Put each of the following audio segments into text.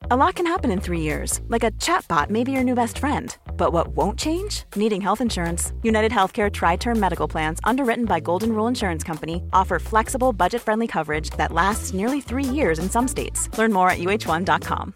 A lot can happen in 3 years, like a chatbot may be your new best friend. But what won't change? Needing health insurance. United Healthcare Tri-Term Medical Plans, underwritten by Golden Rule Insurance Company, offer flexible, budget-friendly coverage that lasts nearly 3 years in some states. Learn more at uh1.com.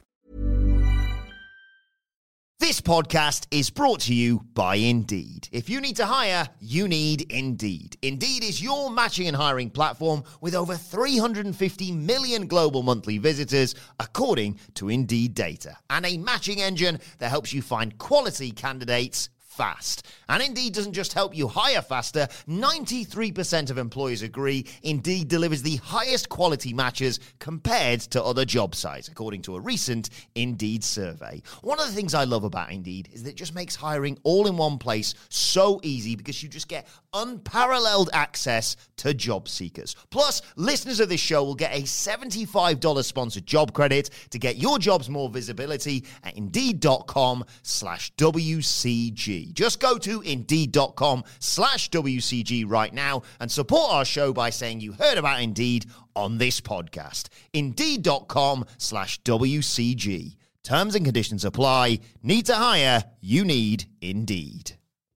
This podcast is brought to you by Indeed. If you need to hire, you need Indeed. Indeed is your matching and hiring platform with over 350 million global monthly visitors, according to Indeed data, and a matching engine that helps you find quality candidates fast. And Indeed doesn't just help you hire faster. 93% of employers agree Indeed delivers the highest quality matches compared to other job sites, according to a recent Indeed survey. One of the things I love about Indeed is that it just makes hiring all in one place so easy because you just get unparalleled access to job seekers. Plus, listeners of this show will get a $75 sponsored job credit to get your jobs more visibility at Indeed.com/WCG. Just go to Indeed.com/WCG right now and support our show by saying you heard about Indeed on this podcast. Indeed.com/WCG. Terms and conditions apply. Need to hire? You need Indeed.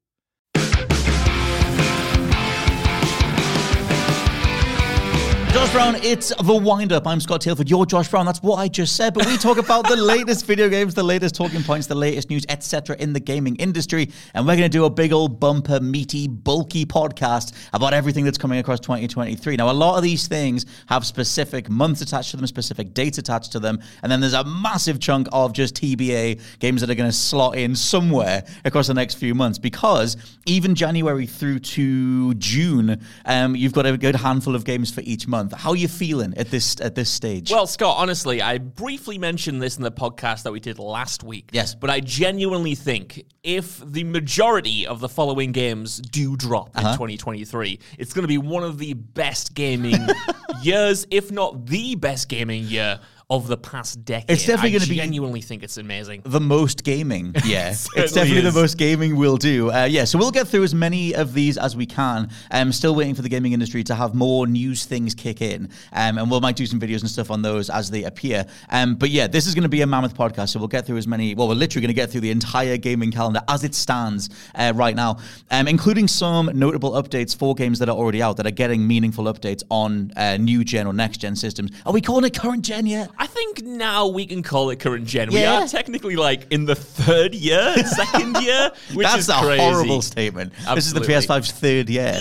Josh Brown, it's the wind-up. I'm Scott Tailford. You're Josh Brown. That's what I just said. But we talk about the latest video games, the latest talking points, the latest news, etc. in the gaming industry. And we're going to do a big old bumper, meaty, bulky podcast about everything that's coming across 2023. Now, a lot of these things have specific months attached to them, specific dates attached to them. And then there's a massive chunk of just TBA games that are going to slot in somewhere across the next few months. Because even January through to June, you've got a good handful of games for each month. How are you feeling at this stage? Well, Scott, honestly, I briefly mentioned this in the podcast that we did last week. Yes. But I genuinely think if the majority of the following games do drop in 2023, it's going to be one of the best gaming years, if not the best gaming year of the past decade. It's definitely going to be... I genuinely think it's amazing. The most gaming, yeah. It's definitely the most gaming we'll do. So we'll get through as many of these as we can. Still waiting for the gaming industry to have more news things kick in. And we might do some videos and stuff on those as they appear. But yeah, this is going to be a mammoth podcast, so we'll get through as many... Well, we're literally going to get through the entire gaming calendar as it stands right now, including some notable updates for games that are already out, that are getting meaningful updates on new gen or next gen systems. Are we calling it current gen yet? I think now we can call it current gen. Yeah. We are technically like in the third year, second year, which That's is crazy. That's a horrible statement. Absolutely. This is the PS5's third year.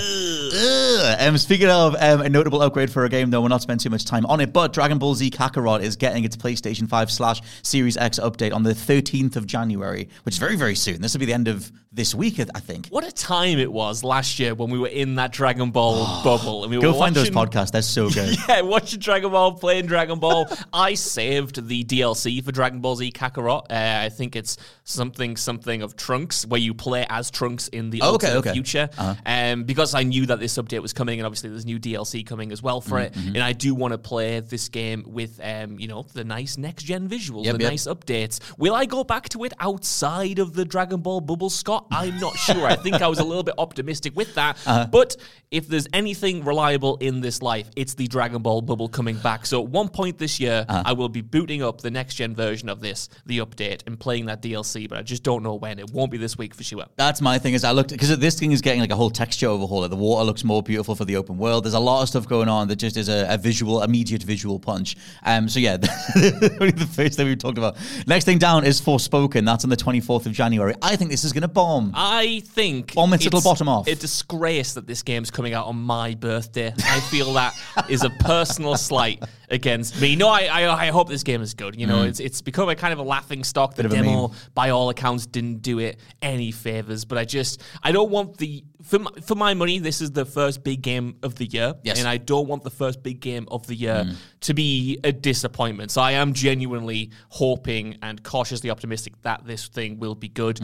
Speaking of a notable upgrade for a game, though, we'll not spend too much time on it, but Dragon Ball Z Kakarot is getting its PlayStation 5/Series X update on the 13th of January, which is very, very soon. This will be the end of this week, I think. What a time it was last year when we were in that Dragon Ball bubble. And we Go find those podcasts. They're so good. Yeah, watching Dragon Ball, playing Dragon Ball. I saved the DLC for Dragon Ball Z Kakarot. I think it's something of Trunks, where you play as Trunks in the alternate future. Because I knew that this update was coming, and obviously there's new DLC coming as well for it. And I do want to play this game with, the nice next-gen visuals, nice updates. Will I go back to it outside of the Dragon Ball bubble, Scott? I'm not sure. I think I was a little bit optimistic with that. But if there's anything reliable in this life, it's the Dragon Ball bubble coming back. So at one point this year, I will be booting up the next-gen version of this, the update, and playing that DLC, but I just don't know when. It won't be this week for sure. That's my thing, is I looked, because this thing is getting like a whole texture overhaul. Like the water looks more beautiful for the open world. There's a lot of stuff going on that just is a immediate visual punch. So yeah, only the first thing we talked about. Next thing down is Forspoken. That's on the 24th of January. I think this is going to bomb. I think it'll bottom off. A disgrace that this game's coming out on my birthday. I feel that is a personal slight against me. No, I hope this game is good. You know, it's become a kind of a laughing stock. The demo, by all accounts, didn't do it any favors. But I don't want for my money, this is the first big game of the year. Yes. And I don't want the first big game of the year to be a disappointment. So I am genuinely hoping and cautiously optimistic that this thing will be good.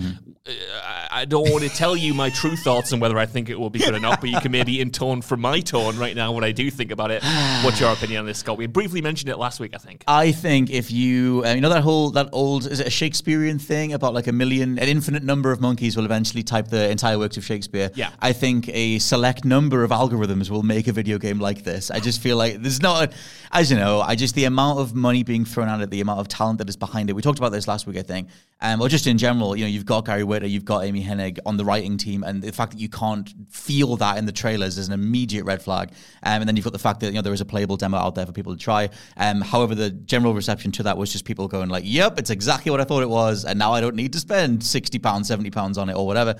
I don't want to tell you my true thoughts on whether I think it will be good or not, but you can maybe intone from my tone right now what I do think about it. What's your opinion on this, Scott? We briefly mentioned it last week, I think. I think if you, that old, is it a Shakespearean thing about like an infinite number of monkeys will eventually type the entire works of Shakespeare? Yeah. I think a select number of algorithms will make a video game like this. I just feel like there's not, the amount of money being thrown at it, the amount of talent that is behind it. We talked about this last week, I think. Or just in general, you've got Gary Whitta, you've got Amy Hennig on the writing team, and the fact that you can't feel that in the trailers is an immediate red flag. And then you've got the fact that there is a playable demo out there for people to try. However, the general reception to that was just people going like, "Yep, it's exactly what I thought it was, and now I don't need to spend £60, £70 on it or whatever."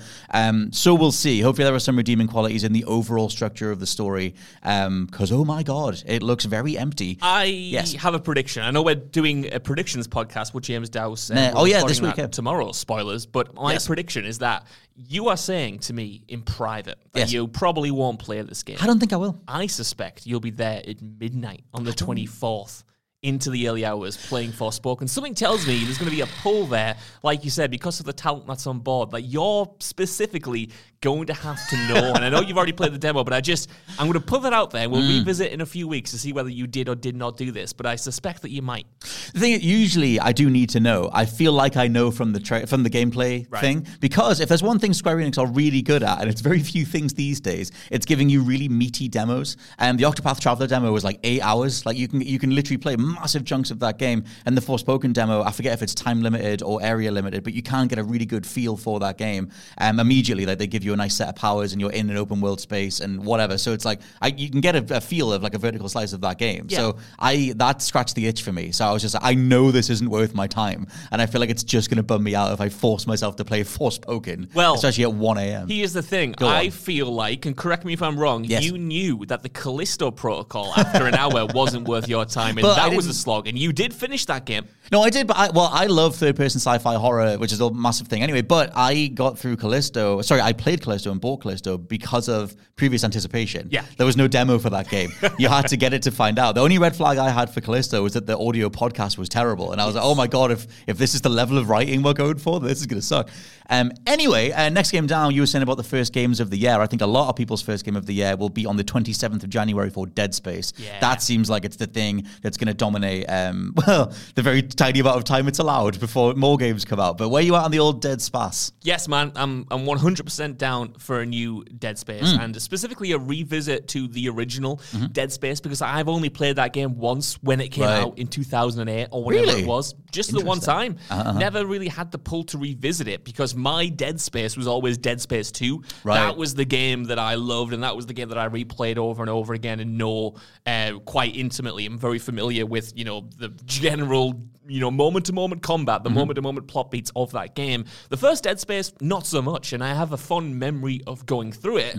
So we'll see. Hopefully, there are some redeeming qualities in the overall structure of the story. Because oh my god, it looks very empty. I have a prediction. I know we're doing a predictions podcast with James Dowse. This week. Tomorrow, spoilers, but my prediction is that you are saying to me in private that you probably won't play this game. I don't think I will. I suspect you'll be there at midnight on the 24th. Into the early hours playing Forspoken. Something tells me there's going to be a pull there, like you said, because of the talent that's on board. Like, you're specifically going to have to know, and I know you've already played the demo, but I'm going to put that out there, and we'll revisit in a few weeks to see whether you did or did not do this, but I suspect that you might. The thing is, usually I do need to know. I feel like I know from the gameplay thing, because if there's one thing Square Enix are really good at, and it's very few things these days, it's giving you really meaty demos. And the Octopath Traveler demo was like 8 hours. Like, you can literally play massive chunks of that game, and the Forspoken demo, I forget if it's time limited or area limited, but you can get a really good feel for that game immediately. Like, they give you a nice set of powers and you're in an open world space and whatever, so it's like you can get a feel of like a vertical slice of that game. So that scratched the itch for me, so I was just like, I know this isn't worth my time, and I feel like it's just going to bum me out if I force myself to play Forspoken, especially at 1 a.m. Here's the thing, I feel like, and correct me if I'm wrong, you knew that the Callisto Protocol after an hour wasn't worth your time, and that was a slog, and you did finish that game. No, I did, but I love third-person sci-fi horror, which is a massive thing anyway, but I got through Callisto, I played Callisto and bought Callisto because of previous anticipation. Yeah. There was no demo for that game. You had to get it to find out. The only red flag I had for Callisto was that the audio podcast was terrible, and I was like, oh my god, if this is the level of writing we're going for, this is going to suck. Anyway, next game down, you were saying about the first games of the year. I think a lot of people's first game of the year will be on the 27th of January for Dead Space. Yeah. That seems like it's the thing that's going to dominate, the very tiny amount of time it's allowed before more games come out. But where you at on the old Dead Space? Yes, man, I'm 100% down for a new Dead Space, and specifically a revisit to the original Dead Space, because I've only played that game once when it came out in 2008 or whatever it was. Just the one time. Never really had the pull to revisit it, because my Dead Space was always Dead Space 2. That was the game that I loved, and that was the game that I replayed over and over again and know quite intimately. I'm very familiar with, the general moment-to-moment combat, the moment-to-moment plot beats of that game. The first Dead Space, not so much, and I have a fond memory of going through it.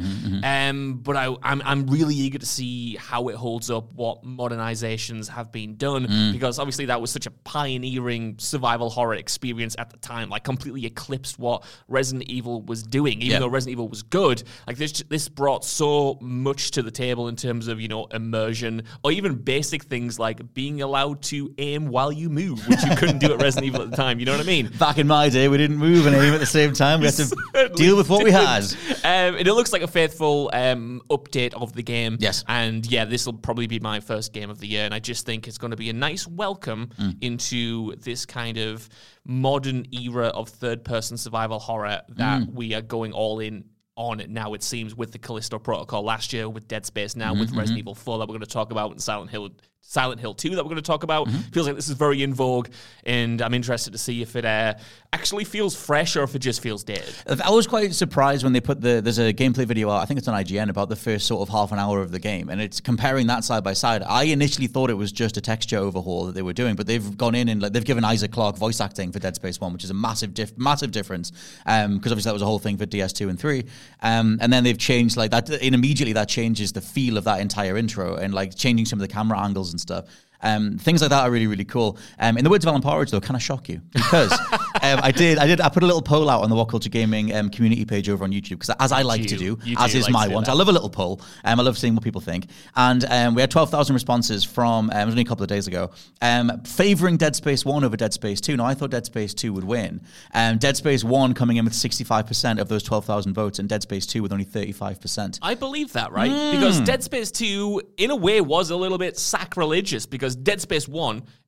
But I'm really eager to see how it holds up, what modernizations have been done, because obviously that was such a pioneering survival horror experience at the time, like completely eclipsed what Resident Evil was doing, even though Resident Evil was good. Like this brought so much to the table in terms of, immersion, or even basic things like being allowed to aim while you move, which you couldn't do at Resident Evil at the time. You know what I mean? Back in my day, we didn't move and aim at the same time. We had to deal with what we had. And it looks like a faithful update of the game. Yes. And this will probably be my first game of the year. And I just think it's going to be a nice welcome into this kind of modern era of third-person survival horror that we are going all in on it now, it seems, with the Callisto Protocol last year, with Dead Space now, with Resident Evil 4 that we're going to talk about, and Silent Hill 2 that we're going to talk about. Feels like this is very in vogue, and I'm interested to see if it actually feels fresh or if it just feels dated. I was quite surprised when they put there's a gameplay video out, I think it's on IGN, about the first sort of half an hour of the game, and it's comparing that side by side. I initially thought it was just a texture overhaul that they were doing, but they've gone in and they've given Isaac Clarke voice acting for Dead Space 1, which is a massive difference, because obviously that was a whole thing for DS2 and 3. And then they've changed like that, and immediately that changes the feel of that entire intro, and like changing some of the camera angles and stuff. Things like that are really, really cool. In the words of Alan Partridge, though, can I shock you? Because I put a little poll out on the What Culture Gaming community page over on YouTube, because as I like to do, as is my want, I love a little poll. I love seeing what people think. And we had 12,000 responses from, it was only a couple of days ago, favouring Dead Space 1 over Dead Space 2. Now, I thought Dead Space 2 would win. Dead Space 1 coming in with 65% of those 12,000 votes, and Dead Space 2 with only 35%. I believe that, right? Because Dead Space 2, in a way, was a little bit sacrilegious, because Dead Space 1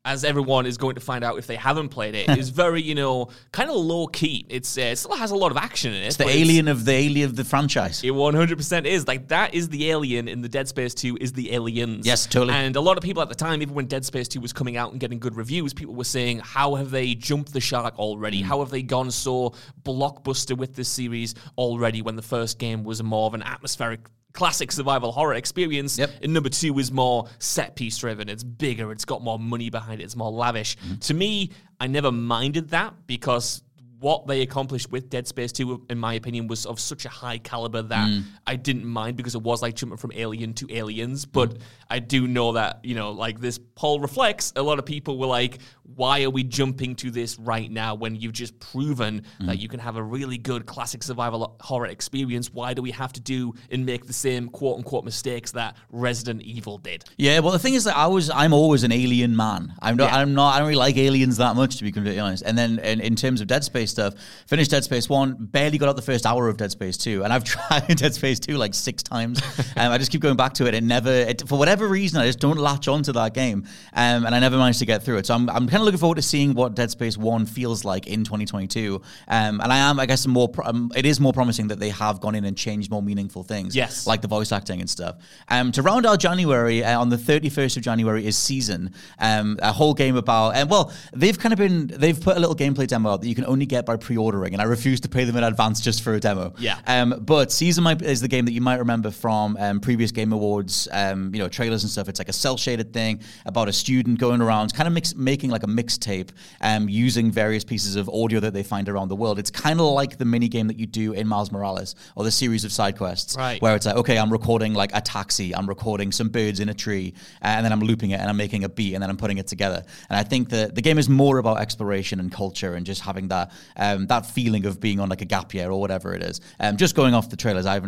as everyone is going to find out if they haven't played it, is very, kind of low key. It still has a lot of action in it. It's the alien of the franchise. It 100% is. Like, that is the alien in the Dead Space 2 is the aliens. Yes, totally. And a lot of people at the time, even when Dead Space 2 was coming out and getting good reviews, people were saying, how have they jumped the shark already? How have they gone so blockbuster with this series already when the first game was more of an atmospheric classic survival horror experience, and number 2 is more set-piece driven. It's bigger, it's got more money behind it, it's more lavish. To me, I never minded that because what they accomplished with Dead Space 2, in my opinion, was of such a high caliber that I didn't mind because it was like jumping from Alien to Aliens. But I do know that, like this poll reflects, a lot of people were like, why are we jumping to this right now when you've just proven that you can have a really good classic survival horror experience? Why do we have to do and make the same quote-unquote mistakes that Resident Evil did? Yeah, well, the thing is that I'm always an Alien man. I don't really like aliens that much, to be completely honest. And then in terms of Dead Space stuff, finished Dead Space 1, barely got out the first hour of Dead Space 2, and I've tried Dead Space 2 like 6 times. I just keep going back to it. For whatever reason, I just don't latch onto that game, and I never managed to get through it. So I'm kind of looking forward to seeing what Dead Space 1 feels like in 2022. And I guess, it is more promising that they have gone in and changed more meaningful things, like the voice acting and stuff. To round out January, on the 31st of January is Season, a whole game about, they've put a little gameplay demo out that you can only get by pre-ordering, and I refuse to pay them in advance just for a demo. But Season is the game that you might remember from previous Game Awards, trailers and stuff. It's like a cel-shaded thing about a student going around, kind of making like a mixtape, using various pieces of audio that they find around the world. It's kind of like the mini game that you do in Miles Morales, or the series of side quests, where it's like, okay, I'm recording like a taxi, I'm recording some birds in a tree, and then I'm looping it, and I'm making a beat, and then I'm putting it together. And I think that the game is more about exploration and culture, and just having that feeling of being on like a gap year or whatever it is. Just going off the trailers, I've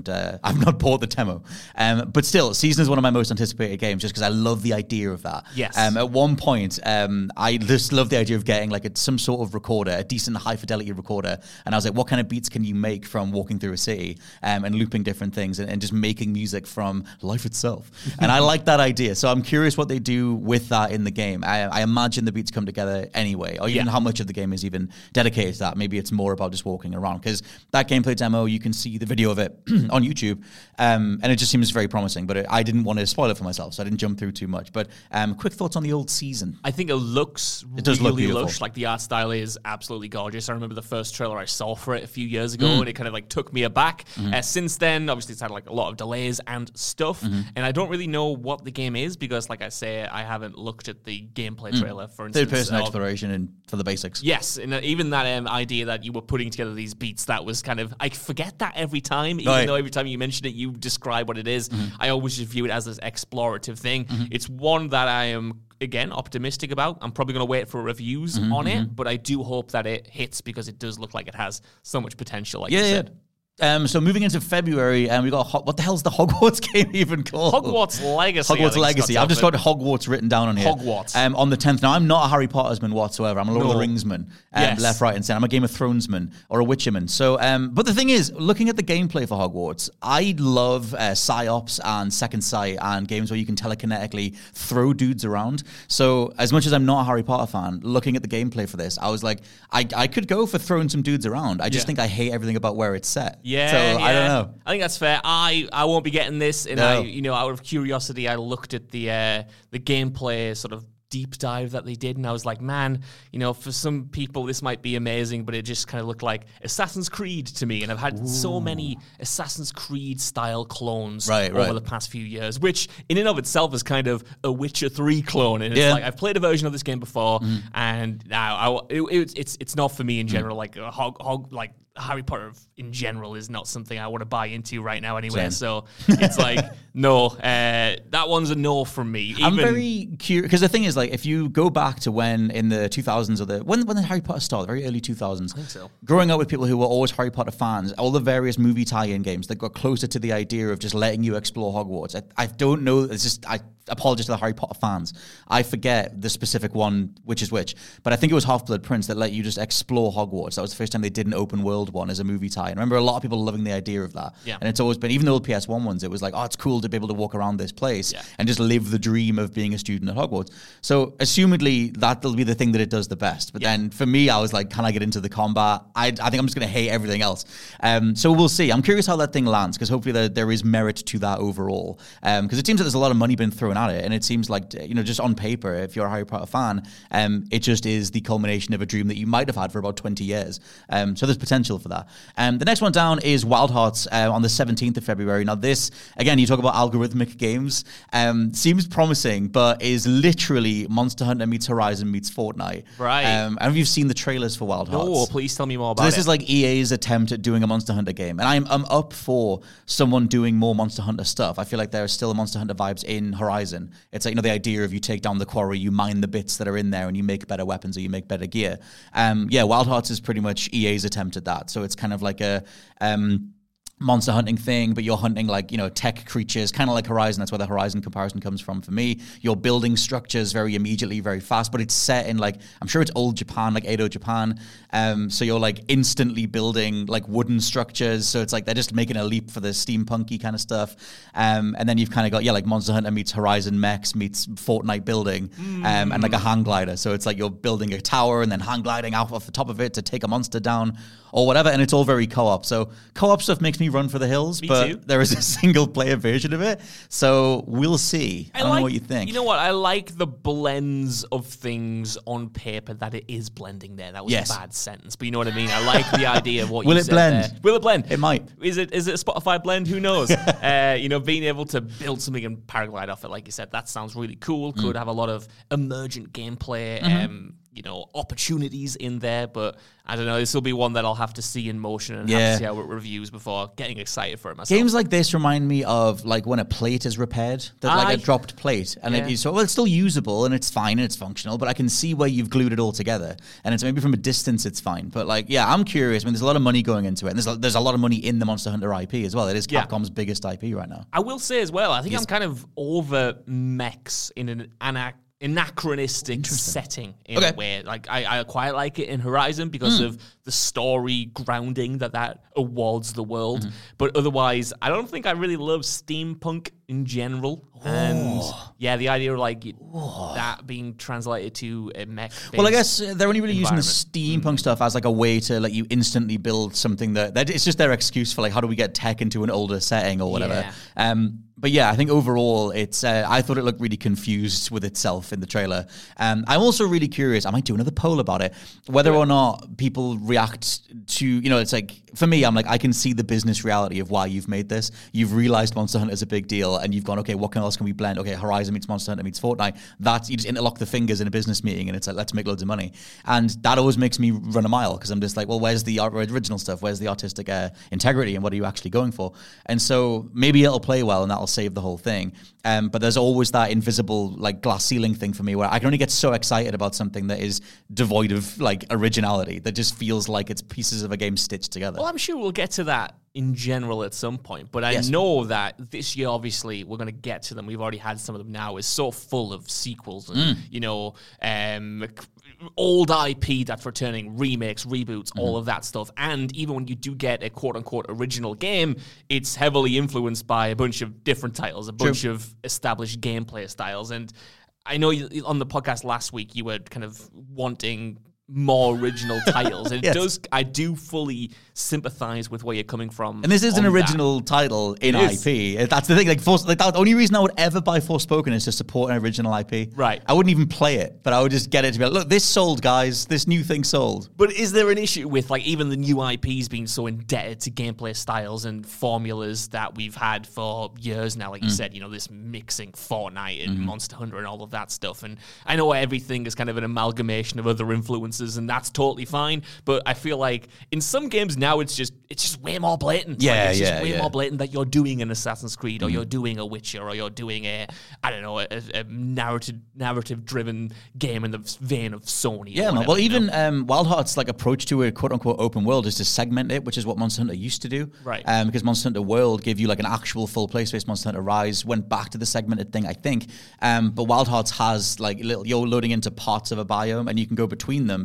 not bought the demo, but still, Season is one of my most anticipated games, just because I love the idea of that. At one point, I just love the idea of getting like some sort of recorder, a decent high fidelity recorder, and I was like, what kind of beats can you make from walking through a city, and looping different things, and just making music from life itself? And I like that idea, so I'm curious what they do with that in the game. I imagine the beats come together anyway, or even how much of the game is even dedicated to that. Maybe it's more about just walking around, because that gameplay demo, you can see the video of it on YouTube, and it just seems very promising, but I didn't want to spoil it for myself, so I didn't jump through too much. But quick thoughts on the old Season. I think it does look really lush. Like, the art style is absolutely gorgeous. I remember the first trailer I saw for it a few years ago, and it kind of like took me aback. Since then, obviously, it's had like a lot of delays and stuff, and I don't really know what the game is, because, like I say, I haven't looked at the gameplay trailer, for instance. Third-person exploration and for the basics. Yes, and even that idea that you were putting together these beats, that was kind of, I forget that every time, even though every time you mention it, you describe what it is. I always just view it as this explorative thing. It's one that I am, again, optimistic about. I'm probably going to wait for reviews on it, but I do hope that it hits, because it does look like it has so much potential, like you said. So moving into February, we got what the hell's the Hogwarts game even called? Hogwarts Legacy. Hogwarts Legacy. I've just got Hogwarts written down on here. Hogwarts. On the 10th. Now, I'm not a Harry Pottersman whatsoever. I'm a Lord of the Ringsman. Left, right, and center. I'm a Game of Thronesman or a Witcherman. So, but the thing is, looking at the gameplay for Hogwarts, I love PsyOps and Second Sight and games where you can telekinetically throw dudes around. So, as much as I'm not a Harry Potter fan, looking at the gameplay for this, I was like, I could go for throwing some dudes around. I just think I hate everything about where it's set. I don't know. I think that's fair. I won't be getting this, and out of curiosity, I looked at the gameplay sort of deep dive that they did, and I was like, man, for some people this might be amazing, but it just kind of looked like Assassin's Creed to me, and I've had so many Assassin's Creed style clones over the past few years, which in and of itself is kind of a Witcher 3 clone, and it's like, I've played a version of this game before, and now it's not for me in general. Like Harry Potter in general is not something I want to buy into right now anyway. So it's like, no, that one's a no from me. I'm very curious, because the thing is, like, if you go back to when in the 2000s, or when the Harry Potter started, very early 2000s, I think so. Growing up with people who were always Harry Potter fans, all the various movie tie-in games that got closer to the idea of just letting you explore Hogwarts. I don't know, it's just, I apologize to the Harry Potter fans. I forget the specific one, which is which, but I think it was Half-Blood Prince that let you just explore Hogwarts. That was the first time they did an open world World one as a movie tie. And I remember a lot of people loving the idea of that. Yeah. And it's always been, even the old PS1 ones, it was like, oh, it's cool to be able to walk around this place and just live the dream of being a student at Hogwarts. So assumedly that'll be the thing that it does the best. But then for me, I was like, can I get into the combat? I think I'm just going to hate everything else. So we'll see. I'm curious how that thing lands, because hopefully there is merit to that overall. Because it seems like there's a lot of money being thrown at it. And it seems like, just on paper, if you're a Harry Potter fan, it just is the culmination of a dream that you might have had for about 20 years. So there's potential for that. The next one down is Wild Hearts on the 17th of February. Now this, again, you talk about algorithmic games, seems promising, but is literally Monster Hunter meets Horizon meets Fortnite. Right. And have you seen the trailers for Wild Hearts? No, please tell me more about it. This is like EA's attempt at doing a Monster Hunter game. And I'm up for someone doing more Monster Hunter stuff. I feel like there are still Monster Hunter vibes in Horizon. It's like, the idea of you take down the quarry, you mine the bits that are in there, and you make better weapons or you make better gear. Wild Hearts is pretty much EA's attempt at that. So it's kind of like a monster hunting thing, but you're hunting tech creatures, kind of like Horizon. That's where the Horizon comparison comes from for me. You're building structures very immediately, very fast, but it's set in I'm sure it's old Japan, like Edo Japan. So you're instantly building wooden structures. So it's they're just making a leap for the steampunky kind of stuff. And then you've kind of got Monster Hunter meets Horizon mechs meets Fortnite building, and a hang glider. So it's you're building a tower and then hang gliding out off the top of it to take a monster down or whatever. And it's all very co-op. So co-op stuff makes me run for the hills, but too. There is a single player version of it, so we'll see. I don't know what you think. You know what? I like the blends of things on paper that it is blending there. That was a bad sentence, but you know what I mean? I like the idea of what you said there. Will it blend? It might. Is it a Spotify blend? Who knows? Being able to build something and paraglide off it, like you said, that sounds really cool. Could have a lot of emergent gameplay, opportunities in there, but I don't know, this will be one that I'll have to see in motion and have to see how it reviews before getting excited for it myself. Games like this remind me of when a plate is repaired, a dropped plate, and it's still usable and it's fine and it's functional, but I can see where you've glued it all together, and it's maybe from a distance it's fine, but I'm curious. I mean, there's a lot of money going into it, and there's a lot of money in the Monster Hunter IP as well. It is Capcom's biggest IP right now. I will say as well, I think I'm kind of over mechs in an anachronistic setting in a way. I quite like it in Horizon because of the story grounding that awards the world. But otherwise, I don't think I really love steampunk in general. And the idea of that being translated to a mech. Well, I guess they're only really using the steampunk stuff as a way to let you instantly build something that it's just their excuse for how do we get tech into an older setting or whatever. But I think overall, it's. I thought it looked really confused with itself in the trailer. I'm also really curious. I might do another poll about it, whether or not people react to. It's for me, I'm I can see the business reality of why you've made this. You've realized Monster Hunter is a big deal, and you've gone, okay, what else can we blend? Okay, Horizon meets Monster Hunter meets Fortnite. That's you just interlock the fingers in a business meeting, and it's let's make loads of money. And that always makes me run a mile because I'm just well, where's the original stuff? Where's the artistic integrity, and what are you actually going for? And so maybe it'll play well, and that'll save the whole thing. But there's always that invisible glass ceiling thing for me where I can only get so excited about something that is devoid of originality, that just feels like it's pieces of a game stitched together. Well, I'm sure we'll get to that in general at some point, but I know that this year, obviously, we're going to get to them. We've already had some of them now. It's so full of sequels and, old IP that's returning, remakes, reboots, all of that stuff. And even when you do get a quote-unquote original game, it's heavily influenced by a bunch of different titles, a bunch of established gameplay styles. And I know on the podcast last week, you were kind of wanting more original titles. And I do fully sympathize with where you're coming from. And this is an original title in IP. That's the thing. The only reason I would ever buy Forspoken is to support an original IP. Right. I wouldn't even play it, but I would just get it to be look, this sold, guys. This new thing sold. But is there an issue with even the new IPs being so indebted to gameplay styles and formulas that we've had for years now? Like you said, this mixing Fortnite and Monster Hunter and all of that stuff. And I know everything is kind of an amalgamation of other influences, and that's totally fine. But I feel like in some games now it's just way more blatant. It's just way more blatant that you're doing an Assassin's Creed or you're doing a Witcher or you're doing a narrative driven game in the vein of Sony. Yeah, man. Well, even Wild Hearts' approach to a quote unquote open world is to segment it, which is what Monster Hunter used to do. Right. Because Monster Hunter World gave you an actual full play space. Monster Hunter Rise went back to the segmented thing, I think. But Wild Hearts has you're loading into parts of a biome and you can go between them. But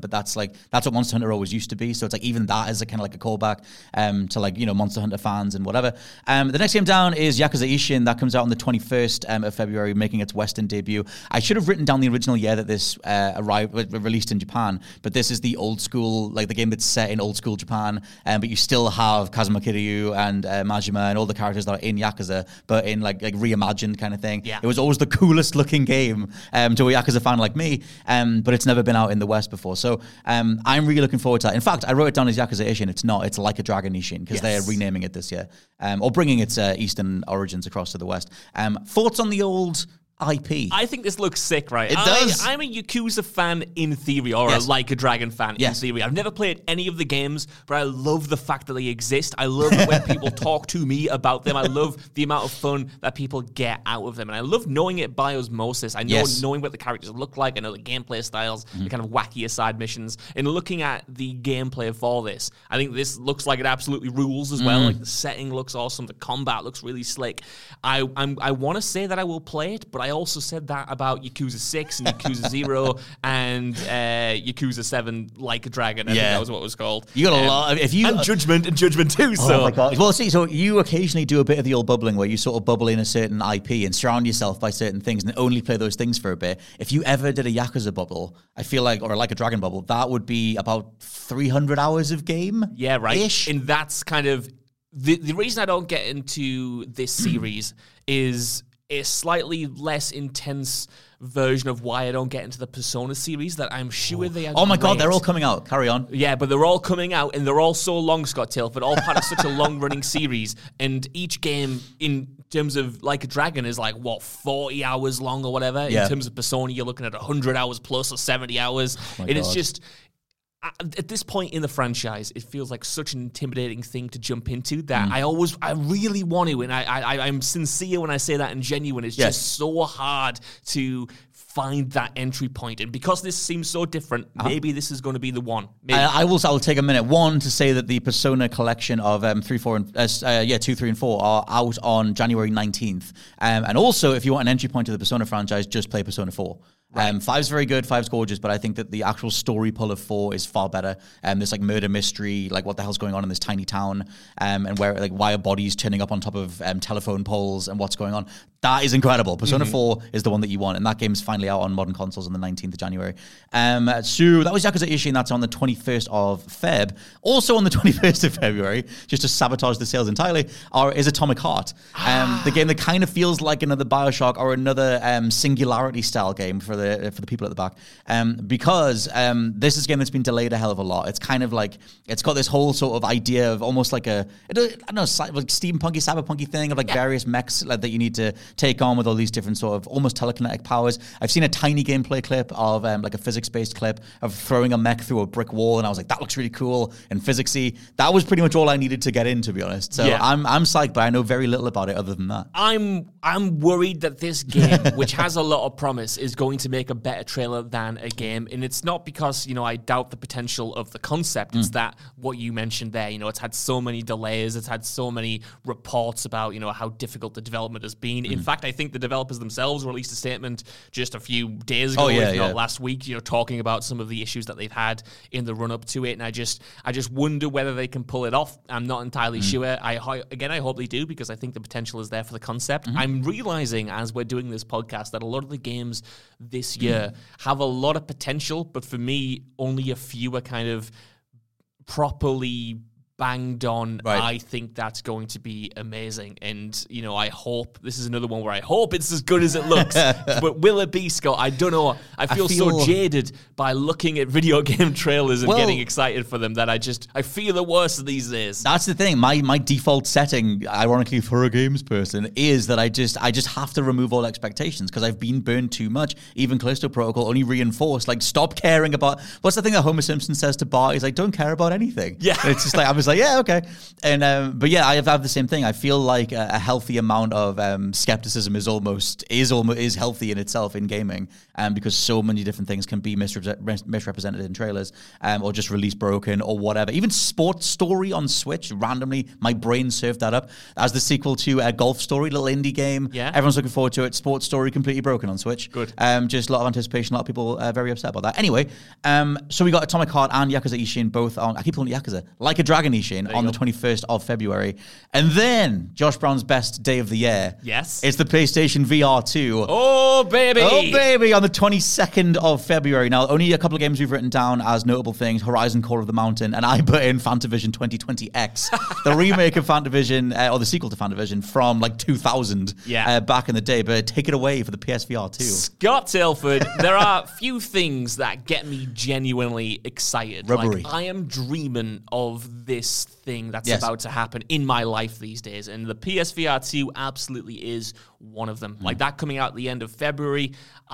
but that's what Monster Hunter always used to be. So it's like even that is a kind of like a callback to like, Monster Hunter fans and whatever. The next game down is Yakuza Ishin. That comes out on the 21st of February, making its Western debut. I should have written down the original year that this released in Japan, but this is the old school, like the game that's set in old school Japan, but you still have Kazuma Kiryu and Majima and all the characters that are in Yakuza, but in like reimagined kind of thing. Yeah. It was always the coolest looking game to a Yakuza fan like me, but it's never been out in the West before. So I'm really looking forward to that. In fact, I wrote it down as Yakuza Ishin. It's not. It's Like a Dragon Ishin, because they're renaming it this year, or bringing its Eastern origins across to the West. Thoughts on the old IP? I think this looks sick, right? It does. I'm a Yakuza fan in theory, or a Like a Dragon fan in theory. I've never played any of the games, but I love the fact that they exist. I love when people talk to me about them. I love the amount of fun that people get out of them. And I love knowing it by osmosis. I know knowing what the characters look like. I know the gameplay styles, the kind of wackier side missions. And looking at the gameplay for this, I think this looks like it absolutely rules as well. Like the setting looks awesome. The combat looks really slick. I want to say that I will play it, but I also said that about Yakuza 6 and Yakuza 0 and Yakuza 7 Like a Dragon. I think that was what it was called. You got a lot. And Judgment and Judgment 2. Oh my God. Well, see, so you occasionally do a bit of the old bubbling where you sort of bubble in a certain IP and surround yourself by certain things and only play those things for a bit. If you ever did a Yakuza bubble, I feel like, or Like a Dragon bubble, that would be about 300 hours of game. Yeah, right. Ish. And that's kind of the reason I don't get into this series is a slightly less intense version of why I don't get into the Persona series that I'm sure they are. Oh my God, they're all coming out. Carry on. Yeah, but they're all coming out and they're all so long, Scott Tilford, all part of such a long-running series. And each game, in terms of Like a Dragon, is like, 40 hours long or whatever. In terms of Persona, you're looking at 100 hours plus or 70 hours. And it's just... At this point in the franchise, it feels like such an intimidating thing to jump into that I really want to, and I'm sincere when I say that and genuine. It's just so hard to find that entry point, and because this seems so different, maybe this is going to be the one. I'll take a minute. One, to say that the Persona collection of 2, 3, and 4 are out on January 19th, and also if you want an entry point to the Persona franchise, just play Persona 4. Right. 5's very good, 5's gorgeous, but I think that the actual story pull of 4 is far better. There's like murder mystery, like what the hell's going on in this tiny town, and why are bodies turning up on top of telephone poles and what's going on. That is incredible. Persona 4 is the one that you want, and that game's finally out on modern consoles on the 19th of January. So that was Yakuza Ishin, that's on the 21st of Feb. Also on the 21st of February, just to sabotage the sales entirely, is Atomic Heart. The game that kind of feels like another BioShock or another Singularity-style game for the people at the back, because this is a game that's been delayed a hell of a lot. It's kind of like, it's got this whole sort of idea of almost like like steampunky, cyberpunky thing of like various mechs that you need to take on with all these different sort of almost telekinetic powers. I've seen a tiny gameplay clip of like a physics-based clip of throwing a mech through a brick wall, and I was like, that looks really cool and physicsy. That was pretty much all I needed to get in, to be honest. So I'm psyched, but I know very little about it other than that. I'm worried that this game, which has a lot of promise, is going to make a better trailer than a game. And it's not because, I doubt the potential of the concept. It's that what you mentioned there, it's had so many delays. It's had so many reports about, how difficult the development has been. In fact, I think the developers themselves released a statement just a few days ago, not last week, talking about some of the issues that they've had in the run up to it. And I just wonder whether they can pull it off. I'm not entirely sure. I hope they do, because I think the potential is there for the concept. I'm realizing as we're doing this podcast that a lot of the games this year have a lot of potential, but for me, only a few are kind of properly banged on. Right. I think that's going to be amazing. And, I hope this is another one where I hope it's as good as it looks. But will it be, Scott? I don't know. I feel so jaded by looking at video game trailers and getting excited for them that I feel the worst of these days. That's the thing. My default setting, ironically for a games person, is that I just have to remove all expectations because I've been burned too much. Even Callisto Protocol only reinforced, stop caring about... What's the thing that Homer Simpson says to Bart? He's like, don't care about anything. Yeah. And it's just like, I was was like, yeah, okay. And but yeah, I have the same thing. I feel like a healthy amount of skepticism is healthy in itself in gaming, because so many different things can be misrepresented in trailers, or just released broken or whatever. Even Sports Story on Switch, randomly, my brain served that up as the sequel to Golf Story, little indie game. Yeah. Everyone's looking forward to it. Sports Story completely broken on Switch. Good. Just a lot of anticipation, a lot of people very upset about that. Anyway, so we got Atomic Heart and Yakuza Ishin both on, I keep calling it Yakuza, Like a Dragon Ishin on the 21st of February. And then, Josh Brown's best day of the year. Yes. It's the PlayStation VR 2. Oh, baby. Oh, baby, on the 22nd of February. Now, only a couple of games we've written down as notable things, Horizon Call of the Mountain, and I put in Fantavision 2020X, the remake of Fantavision, or the sequel to Fantavision from like 2000 back in the day. But take it away for the PSVR 2. Scott Tilford, there are few things that get me genuinely excited. Rubbery. Like, I am dreaming of this thing that's about to happen in my life these days, and the PSVR 2 absolutely is one of them. Like, that coming out at the end of February,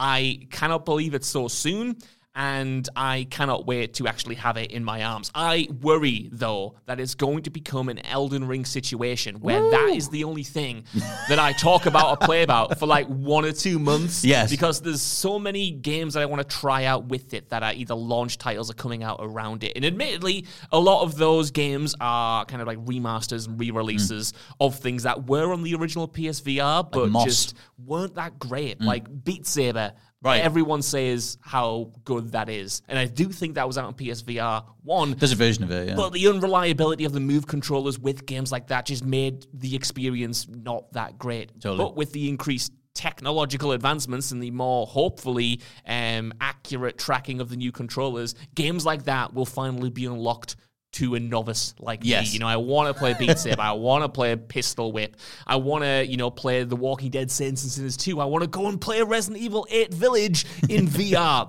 I cannot believe it's so soon, and I cannot wait to actually have it in my arms. I worry, though, that it's going to become an Elden Ring situation where that is the only thing that I talk about or play about for like 1 or 2 months. Yes. Because there's so many games that I want to try out with it that are either launch titles or coming out around it. And admittedly, a lot of those games are kind of like remasters and re-releases of things that were on the original PSVR, but just weren't that great. Like Beat Saber. Right. Everyone says how good that is. And I do think that was out on PSVR 1. There's a version of it, yeah. But the unreliability of the Move controllers with games like that just made the experience not that great. Totally. But with the increased technological advancements and the more, hopefully, accurate tracking of the new controllers, games like that will finally be unlocked to a novice like me. You know, I want to play Beat Saber. I want to play Pistol Whip. I want to, play The Walking Dead Saints and Sinners 2. I want to go and play Resident Evil 8 Village in VR.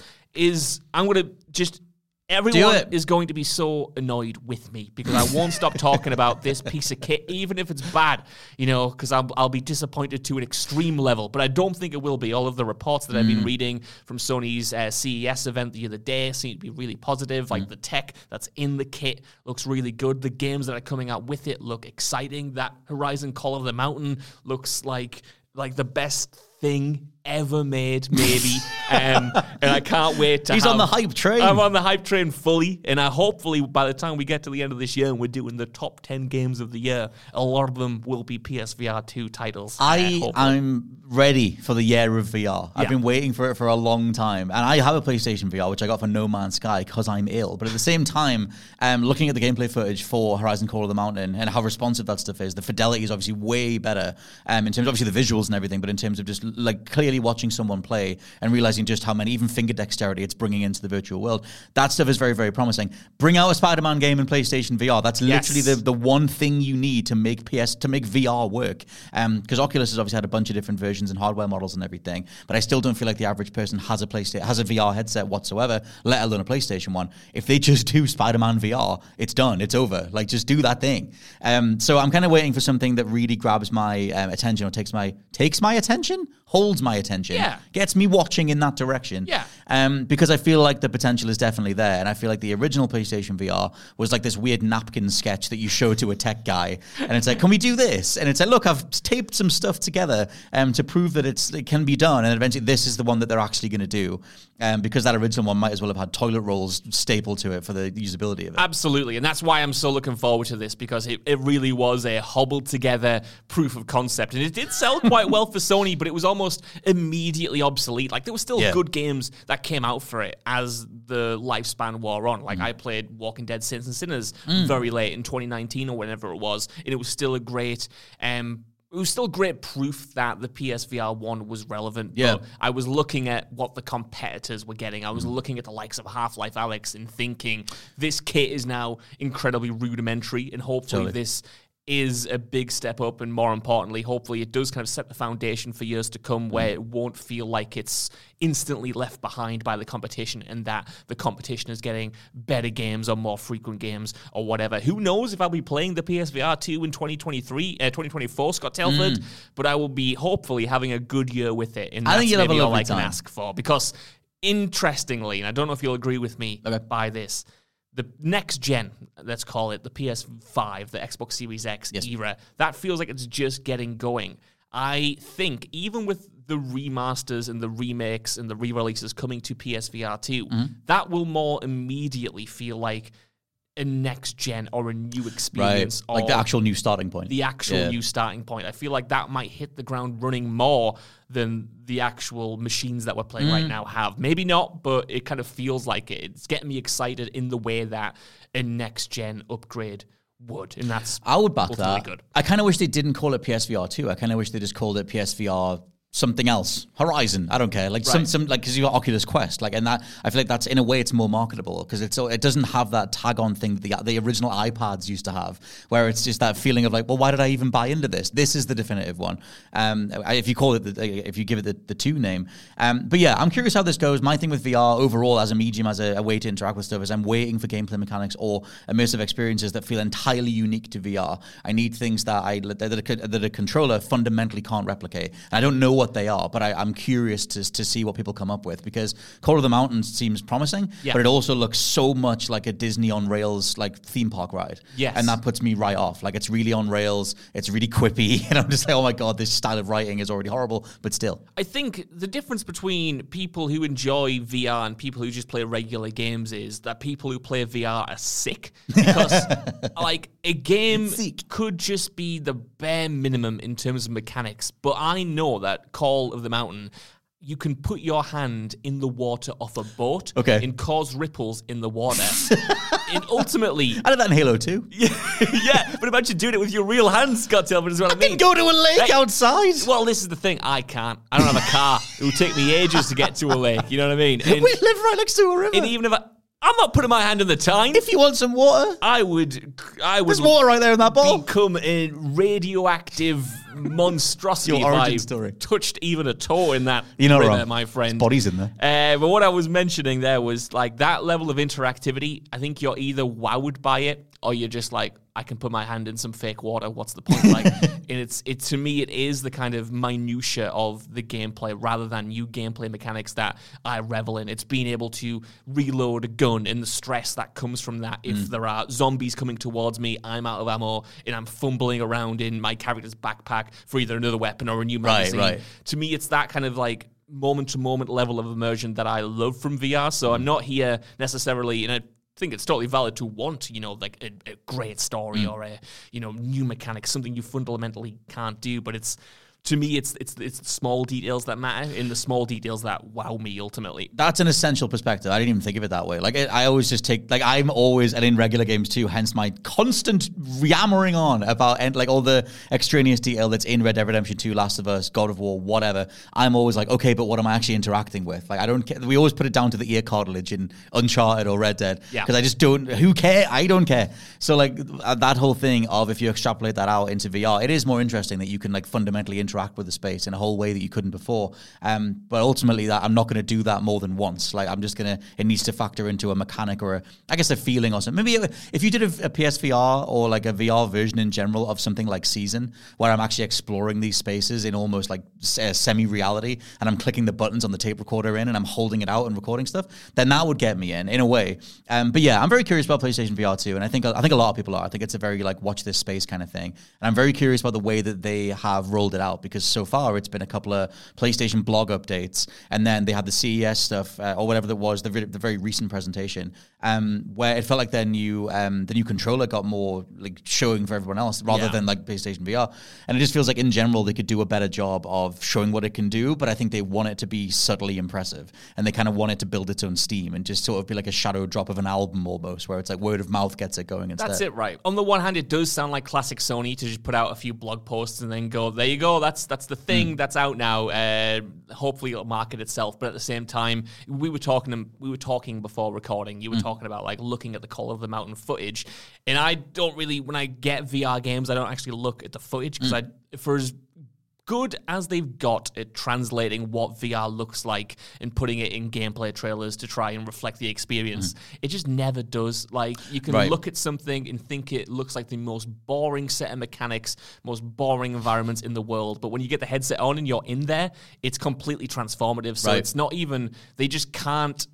I'm going to just... Everyone is going to be so annoyed with me because I won't stop talking about this piece of kit, even if it's bad, because I'll be disappointed to an extreme level. But I don't think it will be. All of the reports that I've been reading from Sony's CES event the other day seem to be really positive. Like the tech that's in the kit looks really good. The games that are coming out with it look exciting. That Horizon Call of the Mountain looks like the best thing ever made, maybe. And I can't wait to He's on the hype train. I'm on the hype train fully. And hopefully by the time we get to the end of this year and we're doing the top 10 games of the year, a lot of them will be PSVR 2 titles. I'm ready for the year of VR. I've been waiting for it for a long time. And I have a PlayStation VR, which I got for No Man's Sky because I'm ill. But at the same time, looking at the gameplay footage for Horizon Call of the Mountain and how responsive that stuff is, the fidelity is obviously way better in terms of obviously the visuals and everything, but in terms of just like clearly watching someone play and realizing just how many, even finger dexterity it's bringing into the virtual world. That stuff is very, very promising. Bring out a Spider-Man game in PlayStation VR. That's literally the one thing you need to make VR work. Because Oculus has obviously had a bunch of different versions and hardware models and everything, but I still don't feel like the average person has a VR headset whatsoever, let alone a PlayStation 1. If they just do Spider-Man VR, it's done. It's over. Like, just do that thing. So I'm kind of waiting for something that really grabs my attention or takes my attention, holds my attention, gets me watching in that direction. Because I feel like the potential is definitely there, and I feel like the original PlayStation VR was like this weird napkin sketch that you show to a tech guy, and it's like, can we do this? And it's like, look, I've taped some stuff together to prove that it can be done, and eventually this is the one that they're actually going to do, because that original one might as well have had toilet rolls stapled to it for the usability of it. Absolutely, and that's why I'm so looking forward to this, because it really was a hobbled together proof of concept, and it did sell quite well for Sony, but it was almost immediately obsolete. Like, there were still good games that came out for it as the lifespan wore on. Like, I played Walking Dead Saints and Sinners very late in 2019 or whenever it was, and it was still a great... it was still great proof that the PSVR 1 was relevant. But I was looking at what the competitors were getting. I was looking at the likes of Half-Life Alyx and thinking, this kit is now incredibly rudimentary, and hopefully this is a big step up, and more importantly, hopefully it does kind of set the foundation for years to come where it won't feel like it's instantly left behind by the competition, and that the competition is getting better games or more frequent games or whatever. Who knows if I'll be playing the PSVR 2 in 2024, Scott Telford, but I will be hopefully having a good year with it, and that's maybe all I can ask for. Because interestingly, and I don't know if you'll agree with me by this, the next gen, let's call it the PS5, the Xbox Series X era, that feels like it's just getting going. I think even with the remasters and the remakes and the re-releases coming to PSVR 2, that will more immediately feel like a next gen or a new experience. Right. Like the actual new starting point. The actual new starting point. I feel like that might hit the ground running more than the actual machines that we're playing right now have. Maybe not, but it kind of feels like it. It's getting me excited in the way that a next gen upgrade would, and that's I would back that. Good. I kind of wish they didn't call it PSVR 2. I kind of wish they just called it PSVR something else, Horizon. I don't care, like some like because you got Oculus Quest, like, and that I feel like that's in a way it's more marketable because it doesn't have that tag on thing that the original iPads used to have, where it's just that feeling of like, well, why did I even buy into this? This is the definitive one. If you call it, if you give it the 2 name, but yeah, I'm curious how this goes. My thing with VR overall as a medium, as a way to interact with stuff, is I'm waiting for gameplay mechanics or immersive experiences that feel entirely unique to VR. I need things that a controller fundamentally can't replicate. And I don't know what they are, but I'm curious to see what people come up with, because Call of the Mountain seems promising, but it also looks so much like a Disney on rails like theme park ride. Yes. And that puts me right off. Like, it's really on rails, it's really quippy, and I'm just like, oh my god, this style of writing is already horrible, but still. I think the difference between people who enjoy VR and people who just play regular games is that people who play VR are sick, because like a game could just be the bare minimum in terms of mechanics, but I know that Call of the Mountain, you can put your hand in the water off a boat and cause ripples in the water. And ultimately... I did that in Halo 2. Yeah, but imagine doing it with your real hands, Scott Tilford, is what I mean. I can go to a lake outside. Well, this is the thing. I can't. I don't have a car. It would take me ages to get to a lake. You know what I mean? And we live right next to a river. And even if I'm not putting my hand in the Tyne. If you want some water, I would. There's water right there in that bowl. Become a radioactive monstrosity. Your origin story. Touched even a toe in that river, wrong. My friend. There's bodies in there. But what I was mentioning there was like that level of interactivity. I think you're either wowed by it or you're just like, I can put my hand in some fake water. What's the point? Like, and to me, it is the kind of minutia of the gameplay rather than new gameplay mechanics that I revel in. It's being able to reload a gun and the stress that comes from that. If there are zombies coming towards me, I'm out of ammo and I'm fumbling around in my character's backpack for either another weapon or a new magazine. Right. To me, it's that kind of like moment-to-moment level of immersion that I love from VR. So I'm not here necessarily in a think it's totally valid to want, like a great story or a, new mechanics, something you fundamentally can't do. But it's, to me, it's the small details that matter, and the small details that wow me ultimately. That's an essential perspective. I didn't even think of it that way. Like, I always just take, like, I'm always, and in regular games too, hence my constant yammering on about, like, all the extraneous detail that's in Red Dead Redemption 2, Last of Us, God of War, whatever. I'm always like, okay, but what am I actually interacting with? Like, I don't care. We always put it down to the ear cartilage in Uncharted or Red Dead. Because I just don't, who care? I don't care. So, like, that whole thing of, if you extrapolate that out into VR, it is more interesting that you can, like, fundamentally interact with the space in a whole way that you couldn't before. But ultimately, that I'm not going to do that more than once. Like, I'm just going to, it needs to factor into a mechanic or a feeling or something. Maybe if you did a PSVR or like a VR version in general of something like Season, where I'm actually exploring these spaces in almost like semi-reality, and I'm clicking the buttons on the tape recorder and I'm holding it out and recording stuff, then that would get me in a way. But yeah, I'm very curious about PlayStation VR 2, and I think a lot of people are. I think it's a very like watch this space kind of thing. And I'm very curious about the way that they have rolled it out, because so far it's been a couple of PlayStation blog updates, and then they had the CES stuff or whatever that was, the very recent presentation, where it felt like the new controller got more like showing for everyone else rather than like PlayStation VR. And it just feels like in general they could do a better job of showing what it can do, but I think they want it to be subtly impressive, and they kind of want it to build its own steam and just sort of be like a shadow drop of an album almost, where it's like word of mouth gets it going instead. That's it, right? On the one hand, it does sound like classic Sony to just put out a few blog posts and then go, there you go, that's the thing that's out now. Hopefully it'll market itself. But at the same time, we were talking before recording. You were talking about like looking at the Call of the Mountain footage, and I don't really, when I get VR games, I don't actually look at the footage, because for as good as they've got at translating what VR looks like and putting it in gameplay trailers to try and reflect the experience, it just never does. Like, you can look at something and think it looks like the most boring set of mechanics, most boring environments in the world, but when you get the headset on and you're in there, it's completely transformative. So it's not even, they just can't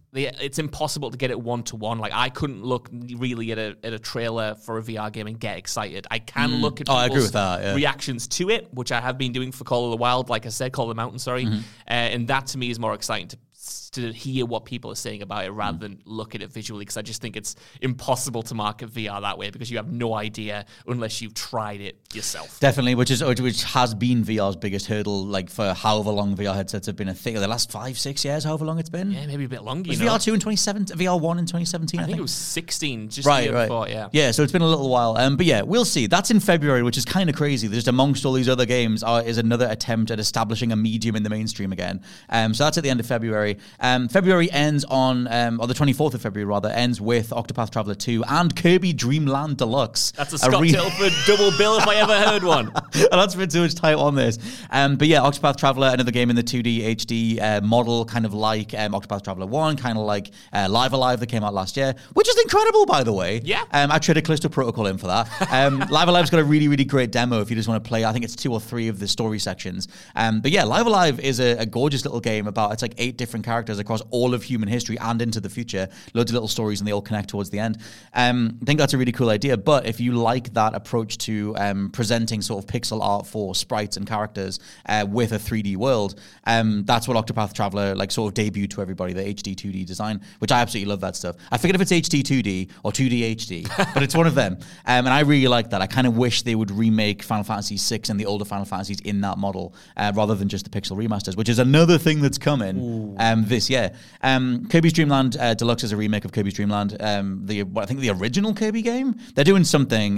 it's impossible to get it one-to-one. Like, I couldn't look really at a trailer for a VR game and get excited. I can look at people's I agree with that, reactions to it, which I have been doing for Call of the Wild, like I said, Call of the Mountain, sorry. And that, to me, is more exciting to hear what people are saying about it rather than look at it visually, because I just think it's impossible to market VR that way because you have no idea unless you've tried it yourself. Definitely, which has been VR's biggest hurdle, like for however long VR headsets have been a thing. The last 5-6 years, however long it's been. Yeah, maybe a bit longer. Was VR 2 in 2017? VR 1 in 2017? I think it was 16. Just right. Before, yeah. Yeah, so it's been a little while. But yeah, we'll see. That's in February, which is kind of crazy. Just amongst all these other games is another attempt at establishing a medium in the mainstream again. So that's at the end of February. February ends on, or the 24th of February rather, ends with Octopath Traveler 2 and Kirby Dream Land Deluxe. That's a Scott Tilford double bill if I ever heard one. That's been too much time on this. But yeah, Octopath Traveler, another game in the 2D HD model, kind of like Octopath Traveler 1, kind of like Live Alive that came out last year, which is incredible, by the way. Yeah. I traded Callisto Protocol in for that. Live Alive's got a really, really great demo if you just want to play. I think it's 2 or 3 of the story sections. But yeah, Live Alive is a gorgeous little game about, it's like 8 different characters across all of human history and into the future. Loads of little stories and they all connect towards the end. I think that's a really cool idea, but if you like that approach to presenting sort of pixel art for sprites and characters with a 3D world, that's what Octopath Traveler like sort of debuted to everybody, the HD 2D design, which I absolutely love that stuff. I forget if it's HD 2D or 2D HD, but it's one of them. And I really like that. I kind of wish they would remake Final Fantasy VI and the older Final Fantasies in that model rather than just the pixel remasters, which is another thing that's coming this year. Kirby's Dream Land Deluxe is a remake of Kirby's Dream Land, I think the original Kirby game. They're doing something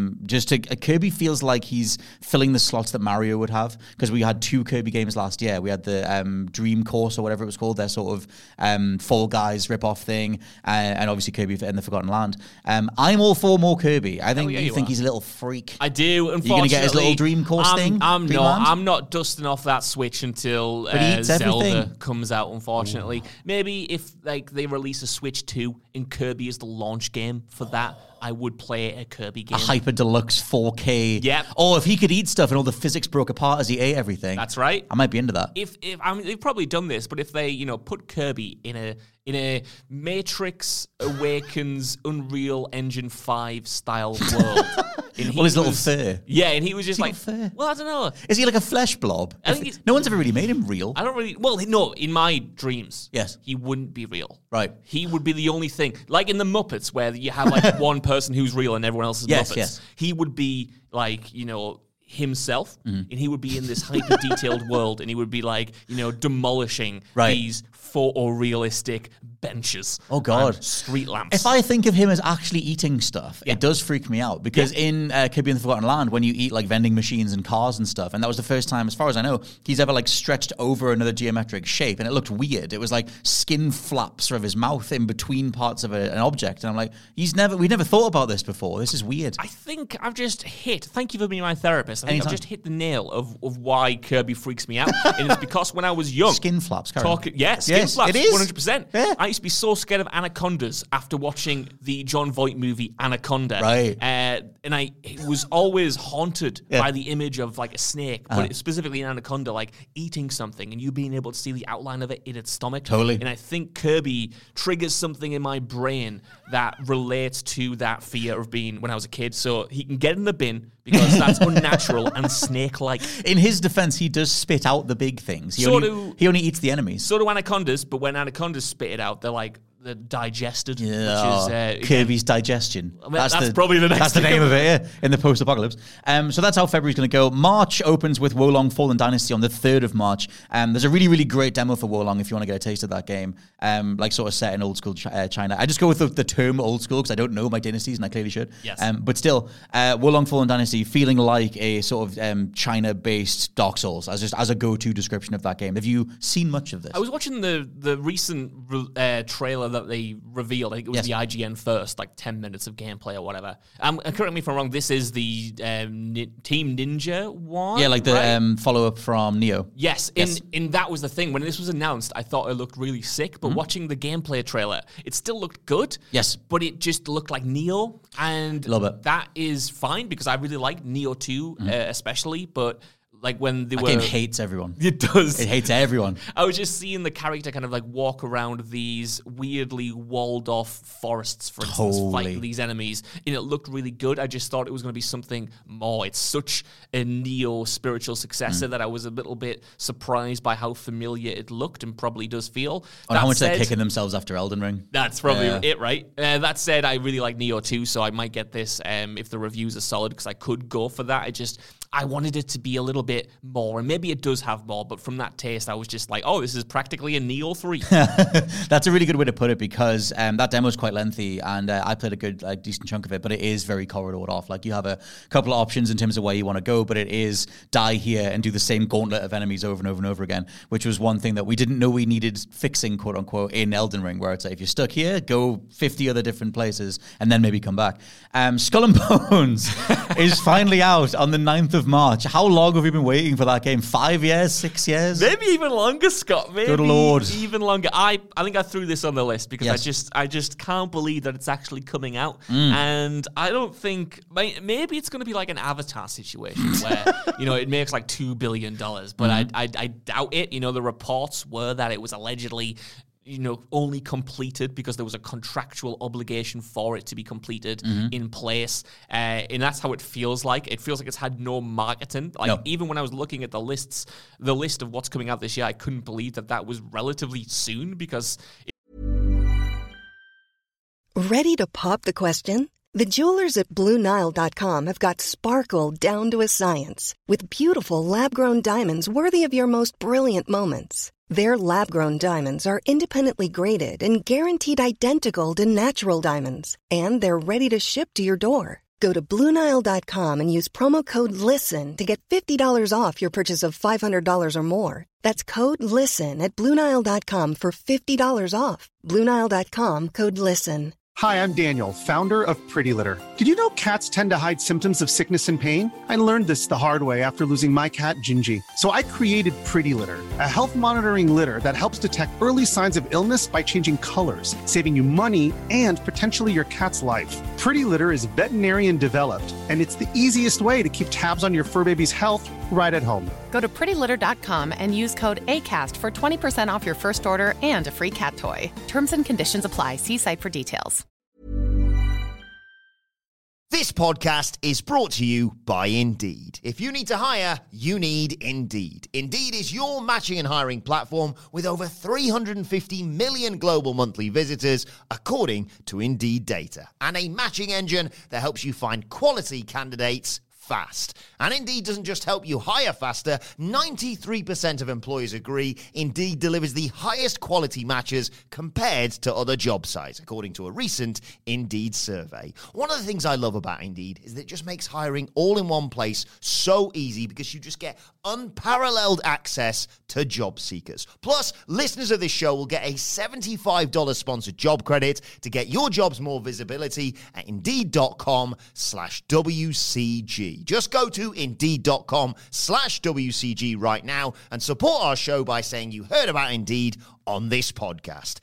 Kirby feels like he's filling the slots that Mario would have, because we had 2 Kirby games last year. We had the Dream Course or whatever it was called, their sort of Fall Guys rip-off thing, and obviously Kirby in the Forgotten Land. I'm all for more Kirby. I think you think he's a little freak. I do. Unfortunately, you're going to get his little Dream Course thing? I'm not dusting off that Switch until Zelda comes out, unfortunately. Maybe if they release a Switch 2 and Kirby is the launch game for that, I would play a Kirby game. A hyper deluxe 4K. Yep. Oh, if he could eat stuff and all the physics broke apart as he ate everything. That's right. I might be into that. If I mean, they've probably done this, but if they put Kirby in a Matrix Awakens Unreal Engine 5 style world. His little fur. Yeah, and he was just like, fur? Well, I don't know. Is he like a flesh blob? I think no one's ever really made him real. I don't really. Well, no, in my dreams, yes, he wouldn't be real. Right. He would be the only thing. Like in the Muppets, where you have like one person who's real and everyone else is Muppets. Yes. He would be like, himself, and he would be in this hyper detailed world, and he would be like, demolishing these photorealistic benches. Oh God, and street lamps. If I think of him as actually eating stuff, it does freak me out, because in Kirby and the Forgotten Land, when you eat like vending machines and cars and stuff, and that was the first time, as far as I know, he's ever like stretched over another geometric shape, and it looked weird. It was like skin flaps of his mouth in between parts of an object, and I'm like, we've never thought about this before. This is weird. I think I've just hit. Thank you for being my therapist. I think I've just hit the nail of why Kirby freaks me out, and it's because when I was young, skin flaps. Skin flaps, it is 100%. Yeah. I used to be so scared of anacondas after watching the Jon Voight movie Anaconda, right? And I was always haunted by the image of like a snake, but specifically an anaconda, like eating something, and you being able to see the outline of it in its stomach. Totally. And I think Kirby triggers something in my brain that relates to that fear of being when I was a kid. So he can get in the bin because that's unnatural and snake-like. In his defense, he does spit out the big things. He only eats the enemies. So do anacondas, but when anacondas spit it out, they're digested. Yeah, which is Kirby's digestion. I mean, that's probably the next. That's the name of it in the post-apocalypse. So that's how February's going to go. March opens with Wo Long Fallen Dynasty on the 3rd of March. There's a really, really great demo for Wo Long if you want to get a taste of that game. Like sort of set in old school China. I just go with the term old school because I don't know my dynasties and I clearly should. Yes. But still, Wo Long Fallen Dynasty feeling like a sort of China-based Dark Souls as a go-to description of that game. Have you seen much of this? I was watching the recent trailer that they revealed. I think it was the IGN first, like 10 minutes of gameplay or whatever. Correct me if I'm wrong, this is the Team Ninja one? Yeah, like the follow-up from Neo. Yes, and that was the thing. When this was announced, I thought it looked really sick, but watching the gameplay trailer, it still looked good. Yes. But it just looked like Neo, and that is fine, because I really like Neo 2 especially, but Like when they that were... game hates everyone. It does. It hates everyone. I was just seeing the character kind of like walk around these weirdly walled off forests, for instance, fighting these enemies, and it looked really good. I just thought it was going to be something more. It's such a Neo spiritual successor that I was a little bit surprised by how familiar it looked and probably does feel. And how much they're kicking themselves after Elden Ring. That's probably it, right? That said, I really like Neo too, so I might get this if the reviews are solid, because I could go for that. I wanted it to be a little bit more, and maybe it does have more, but from that taste, I was just like, oh, this is practically a Neo 3. That's a really good way to put it, because that demo is quite lengthy, and I played a good, decent chunk of it, but it is very corridored off. Like, you have a couple of options in terms of where you want to go, but it is die here and do the same gauntlet of enemies over and over and over again, which was one thing that we didn't know we needed fixing, quote unquote, in Elden Ring, where it's like, if you're stuck here, go 50 other different places, and then maybe come back. Skull and Bones is finally out on the 9th of March. How long have we been waiting for that game? 5 years? 6 years? Maybe even longer, Scott. Maybe good Lord. Even longer. I think I threw this on the list because I just can't believe that it's actually coming out. And I don't think... Maybe it's going to be like an Avatar situation where, it makes like $2 billion. But I doubt it. The reports were that it was allegedly... only completed because there was a contractual obligation for it to be completed in place. And that's how it feels like. It feels like it's had no marketing. Even when I was looking at the list of what's coming out this year, I couldn't believe that was relatively soon because... Ready to pop the question? The jewelers at BlueNile.com have got sparkle down to a science with beautiful lab-grown diamonds worthy of your most brilliant moments. Their lab-grown diamonds are independently graded and guaranteed identical to natural diamonds. And they're ready to ship to your door. Go to BlueNile.com and use promo code LISTEN to get $50 off your purchase of $500 or more. That's code LISTEN at BlueNile.com for $50 off. BlueNile.com, code LISTEN. Hi, I'm Daniel, founder of Pretty Litter. Did you know cats tend to hide symptoms of sickness and pain? I learned this the hard way after losing my cat, Gingy. So I created Pretty Litter, a health monitoring litter that helps detect early signs of illness by changing colors, saving you money and potentially your cat's life. Pretty Litter is veterinarian developed, and it's the easiest way to keep tabs on your fur baby's health right at home. Go to prettylitter.com and use code ACAST for 20% off your first order and a free cat toy. Terms and conditions apply. See site for details. This podcast is brought to you by Indeed. If you need to hire, you need Indeed. Indeed is your matching and hiring platform with over 350 million global monthly visitors, according to Indeed data, and a matching engine that helps you find quality candidates fast. And Indeed doesn't just help you hire faster. 93% of employers agree Indeed delivers the highest quality matches compared to other job sites, according to a recent Indeed survey. One of the things I love about Indeed is that it just makes hiring all in one place so easy because you just get unparalleled access to job seekers. Plus, listeners of this show will get a $75 sponsored job credit to get your jobs more visibility at Indeed.com/WCG. Just go to Indeed.com/WCG right now and support our show by saying you heard about Indeed on this podcast.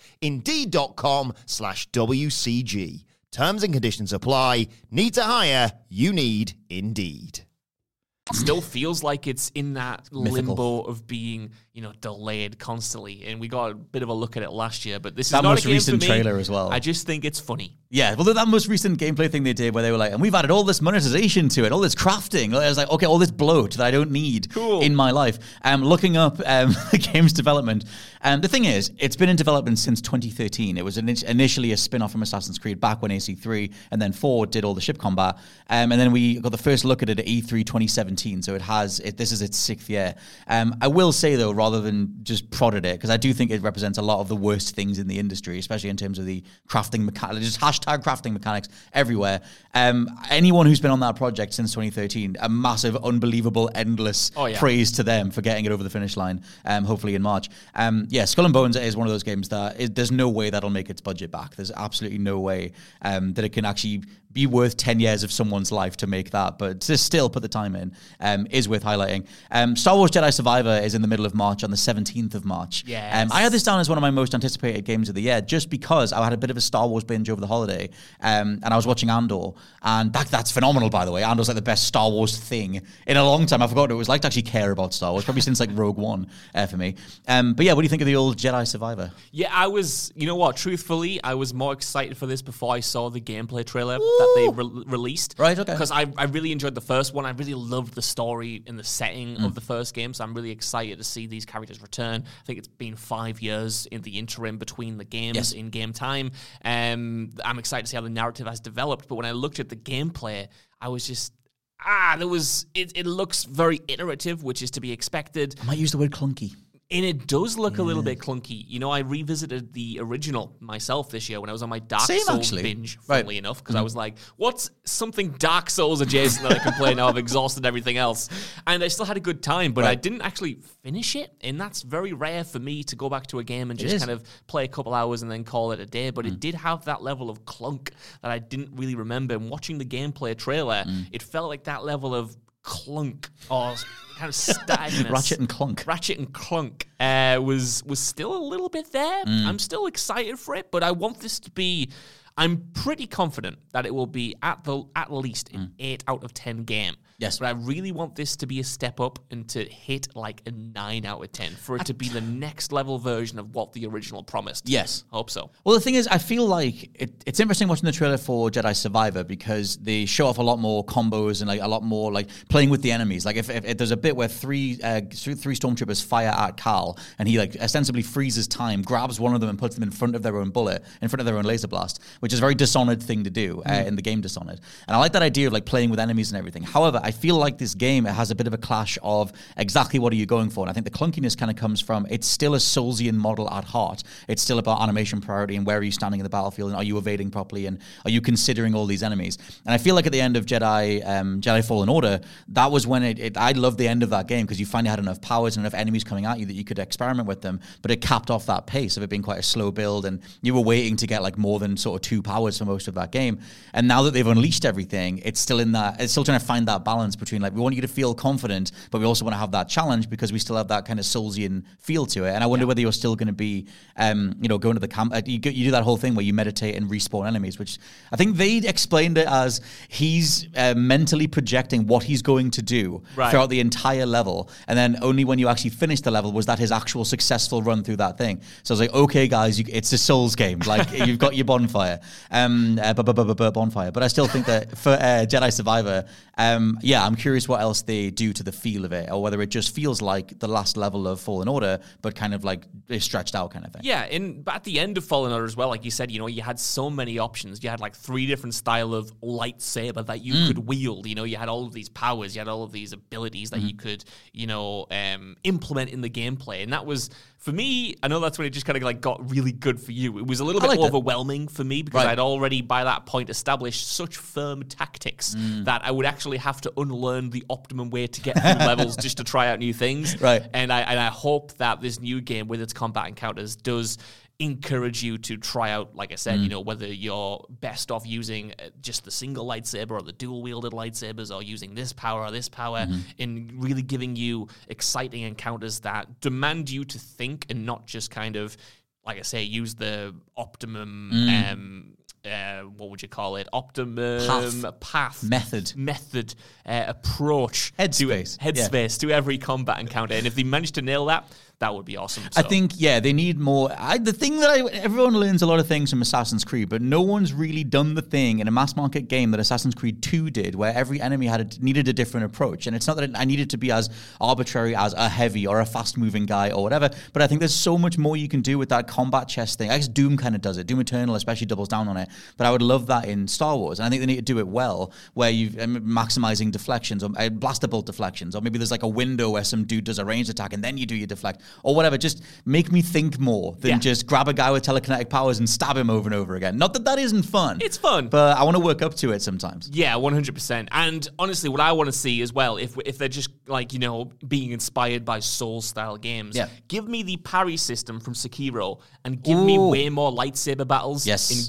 Indeed.com/WCG. Terms and conditions apply. Need to hire? You need Indeed. Still feels like it's in that limbo of being, delayed constantly. And we got a bit of a look at it last year, but this is not a game for me. That most recent trailer as well. I just think it's funny. Yeah, well, that most recent gameplay thing they did where they were like, and we've added all this monetization to it, all this crafting. I was like, okay, all this bloat that I don't need in my life. Looking up the game's development. And the thing is, it's been in development since 2013. It was initially a spin-off from Assassin's Creed back when AC3 and then 4 did all the ship combat. And then we got the first look at it at E3 2017. So this is its 6th year. I will say, though, rather than just prodded it, because I do think it represents a lot of the worst things in the industry, especially in terms of the crafting mechanics, just hashtag crafting mechanics everywhere. Anyone who's been on that project since 2013, a massive, unbelievable, endless praise to them for getting it over the finish line, hopefully in March. Skull and Bones is one of those games that there's no way that'll make its budget back. There's absolutely no way that it can actually be worth 10 years of someone's life to make that, but to still put the time in is worth highlighting. Star Wars Jedi Survivor is in the middle of March, on the 17th of March. Yes. I had this down as one of my most anticipated games of the year, just because I had a bit of a Star Wars binge over the holiday, and I was watching Andor, and that's phenomenal, by the way. Andor's like the best Star Wars thing in a long time. I forgot what it was like to actually care about Star Wars, probably since like Rogue One for me. But yeah, what do you think of the old Jedi Survivor? Yeah, I was, you know what, truthfully, I was more excited for this before I saw the gameplay trailer that they released. Right, okay. Because I really enjoyed the first one. I really loved the story and the setting of the first game, so I'm really excited to see these characters return. I think it's been 5 years in the interim between the games in game time. I'm excited to see how the narrative has developed, but when I looked at the gameplay, I was just... it looks very iterative, which is to be expected. I might use the word clunky. And it does look a little bit clunky. You know, I revisited the original myself this year when I was on my Dark Souls binge, funnily enough, because I was like, what's something Dark Souls adjacent that I can play now? I've exhausted everything else. And I still had a good time, but I didn't actually finish it. And that's very rare for me to go back to a game and just kind of play a couple hours and then call it a day. But it did have that level of clunk that I didn't really remember. And watching the gameplay trailer, it felt like that level of clunk or kind of stagnant. Ratchet and Clunk was still a little bit there. I'm still excited for it, but I want this to be... I'm pretty confident that it will be at least an 8 out of 10 game. Yes. But I really want this to be a step up and to hit like a 9 out of 10 for it to be the next level version of what the original promised. Yes. I hope so. Well, the thing is, I feel like it's interesting watching the trailer for Jedi Survivor because they show off a lot more combos and like a lot more like playing with the enemies. Like if there's a bit where three stormtroopers fire at Cal and he like ostensibly freezes time, grabs one of them and puts them in front of their own bullet, in front of their own laser blast, which is a very Dishonored thing to do in the game Dishonored. And I like that idea of like playing with enemies and everything. However, I feel like this game, it has a bit of a clash of exactly what are you going for. And I think the clunkiness kind of comes from, it's still a Soulsian model at heart. It's still about animation priority and where are you standing in the battlefield and are you evading properly and are you considering all these enemies. And I feel like at the end of Jedi Fallen Order, that was when I loved the end of that game because you finally had enough powers and enough enemies coming at you that you could experiment with them, but it capped off that pace of it being quite a slow build and you were waiting to get like more than sort of 2 powers for most of that game. And now that they've unleashed everything, it's still trying to find that balance between like, we want you to feel confident, but we also want to have that challenge because we still have that kind of Soulsian feel to it. And I wonder whether you're still going to be, going to the camp. You do that whole thing where you meditate and respawn enemies, which I think they explained it as he's mentally projecting what he's going to do throughout the entire level. And then only when you actually finish the level was that his actual successful run through that thing. So I was like, okay, guys, it's a Souls game. Like you've got your bonfire. Bonfire. But I still think that for Jedi Survivor, I'm curious what else they do to the feel of it, or whether it just feels like the last level of Fallen Order, but kind of like stretched out kind of thing. Yeah, but at the end of Fallen Order as well, like you said, you had so many options. You had like 3 different style of lightsaber that you could wield. You had all of these powers, you had all of these abilities that you could, implement in the gameplay, and that was. For me, I know that's when it just kind of like got really good for you. It was a little bit overwhelming for me because I'd already by that point established such firm tactics that I would actually have to unlearn the optimum way to get through levels just to try out new things. Right. And I hope that this new game with its combat encounters does encourage you to try out, like I said, whether you're best off using just the single lightsaber or the dual-wielded lightsabers or using this power or this power, in really giving you exciting encounters that demand you to think and not just kind of, like I say, use the optimum... what would you call it? Optimum path method approach headspace to every combat encounter. And if they manage to nail that, that would be awesome. So. I think, they need more. The thing that everyone learns a lot of things from Assassin's Creed, but no one's really done the thing in a mass market game that Assassin's Creed 2 did, where every enemy needed a different approach. And it's not that I needed to be as arbitrary as a heavy or a fast-moving guy or whatever, but I think there's so much more you can do with that combat chess thing. I guess Doom kind of does it. Doom Eternal especially doubles down on it. But I would love that in Star Wars. And I think they need to do it well, where you're maximizing deflections or blaster bolt deflections, or maybe there's like a window where some dude does a ranged attack and then you do your deflect, or whatever. Just make me think more than just grab a guy with telekinetic powers and stab him over and over again. Not that isn't fun. It's fun. But I want to work up to it sometimes. Yeah, 100%. And honestly, what I want to see as well, if they're just like, being inspired by Souls-style games, give me the parry system from Sekiro and give me way more lightsaber battles. Yes. And give me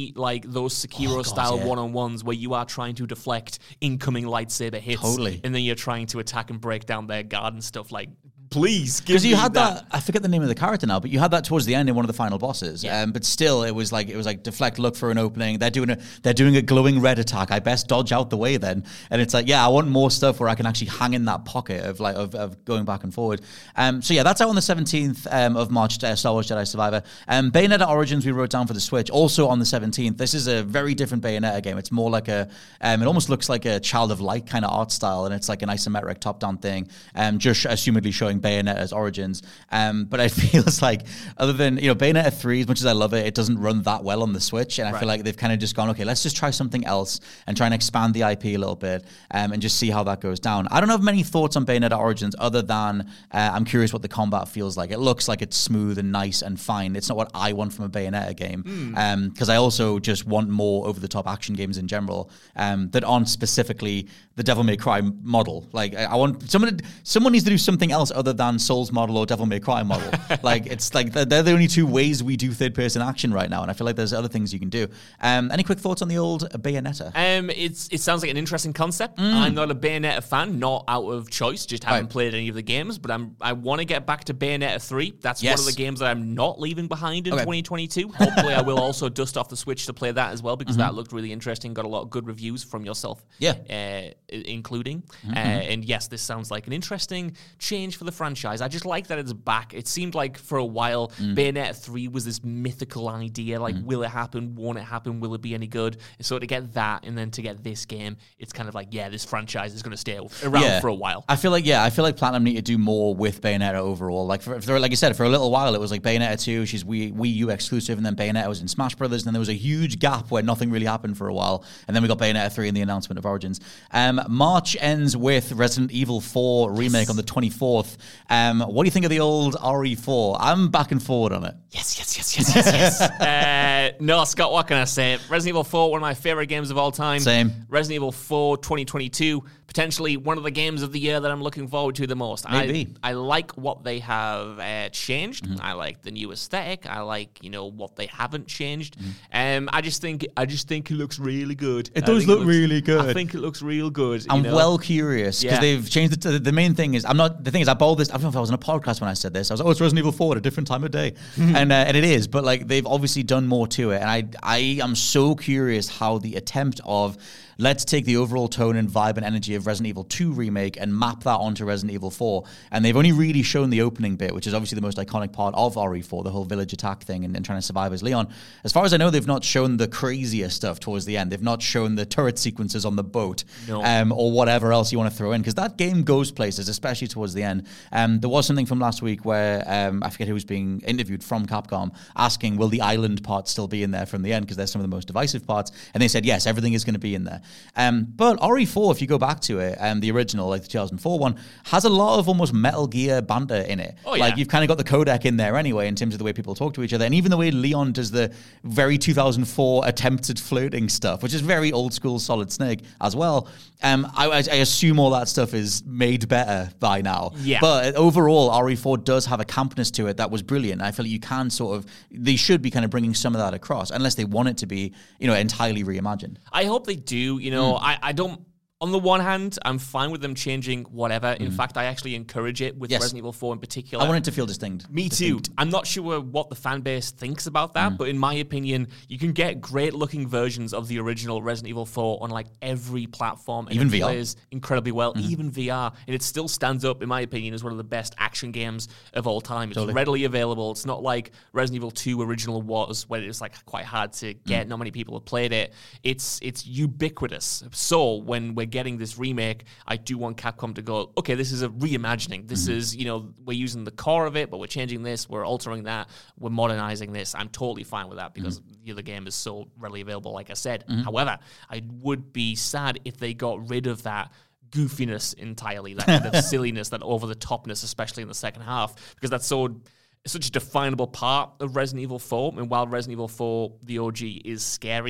me like those Sekiro-style one-on-ones where you are trying to deflect incoming lightsaber hits. Totally. And then you're trying to attack and break down their guard and stuff. Like, please give me because you had that. I forget the name of the character now, but you had that towards the end in one of the final bosses. Yeah. But still, it was like deflect, look for an opening. They're doing a glowing red attack. I best dodge out the way then. And it's like, yeah, I want more stuff where I can actually hang in that pocket of going back and forward. So yeah, that's out on the 17th of March. Star Wars Jedi Survivor. Bayonetta Origins we wrote down for the Switch, also on the 17th. This is a very different Bayonetta game. It's more like it almost looks like a Child of Light kind of art style, and it's like an isometric top-down thing. Just assumedly showing Bayonetta's origins. But I feel it's like, other than, Bayonetta 3, as much as I love it, it doesn't run that well on the Switch. And I feel like they've kind of just gone, okay, let's just try something else and try and expand the IP a little bit and just see how that goes down. I don't have many thoughts on Bayonetta Origins other than I'm curious what the combat feels like. It looks like it's smooth and nice and fine. It's not what I want from a Bayonetta game. Because I also just want more over-the-top action games in general that aren't specifically the Devil May Cry model. Like, I want someone needs to do something else other than Souls model or Devil May Cry model. Like, it's like they're the only two ways we do third-person action right now, and I feel like there's other things you can do. Any quick thoughts on the old Bayonetta? It sounds like an interesting concept. I'm not a Bayonetta fan, not out of choice, just haven't played any of the games, but I want to get back to Bayonetta 3. That's one of the games that I'm not leaving behind in 2022. Hopefully I will also dust off the Switch to play that as well, because that looked really interesting. Got a lot of good reviews from yourself, including. And yes, this sounds like an interesting change for the franchise. I just like that it's back. It seemed like for a while Bayonetta 3 was this mythical idea, like will it happen, won't it happen, will it be any good? And so to get that and then to get this game, it's kind of like, this franchise is going to stay around for a while. I feel like Platinum need to do more with Bayonetta overall. Like like you said, for a little while it was like Bayonetta 2, she's Wii U exclusive, and then Bayonetta was in Smash Brothers, and then there was a huge gap where nothing really happened for a while, and then we got Bayonetta 3 and the announcement of Origins. March ends with Resident Evil 4 remake on the 24th. What do you think of the old RE4? I'm back and forward on it. Yes. No, Scott, what can I say? Resident Evil 4, one of my favorite games of all time. Same. Resident Evil 4 2022, potentially one of the games of the year that I'm looking forward to the most. Maybe. I like what they have changed. I like the new aesthetic. I like, what they haven't changed. I just think it looks really good. It does look really good. I think it looks real good. I'm well curious because they've changed it. The main thing is, I bowled this. I don't know if I was on a podcast when I said this. I was like, it's Resident Evil 4 at a different time of day. And it is, but like they've obviously done more to it. And I am so curious how the attempt of let's take the overall tone and vibe and energy of Resident Evil 2 remake and map that onto Resident Evil 4. And they've only really shown the opening bit, which is obviously the most iconic part of RE4, the whole village attack thing and trying to survive as Leon. As far as I know, they've not shown the crazier stuff towards the end. They've not shown the turret sequences on the boat or whatever else you want to throw in, because that game goes places, especially towards the end. There was something from last week where I forget who was being interviewed from Capcom asking, will the island part still be in there from the end, because they're some of the most divisive parts. And they said, yes, everything is going to be in there. But RE4, if you go back to it, the original, like the 2004 one, has a lot of almost Metal Gear banter in it. Like, you've kind of got the codec in there anyway, in terms of the way people talk to each other. And even the way Leon does the very 2004 attempts at flirting stuff, which is very old school Solid Snake as well. I assume all that stuff is made better by now. Yeah. But overall, RE4 does have a campness to it that was brilliant. I feel like you can they should be kind of bringing some of that across, unless they want it to be, entirely reimagined. I hope they do. I don't. On the one hand, I'm fine with them changing whatever. In fact, I actually encourage it with Resident Evil 4 in particular. I want it to feel distinct. Me too. I'm not sure what the fan base thinks about that, but in my opinion, you can get great-looking versions of the original Resident Evil 4 on like every platform. And even it VR. Plays incredibly well, even VR. And it still stands up, in my opinion, as one of the best action games of all time. It's readily available. It's not like Resident Evil 2 original was, where it was like quite hard to get. Not many people have played it. It's ubiquitous. So when we're getting this remake, I do want Capcom to go, okay, this is a reimagining. This is, we're using the core of it, but we're changing this, we're altering that, we're modernizing this. I'm totally fine with that because the other game is so readily available, like I said. However, I would be sad if they got rid of that goofiness entirely, that kind of silliness, that over-the-topness, especially in the second half, because that's such a definable part of Resident Evil 4. And while Resident Evil 4, the OG, is scary,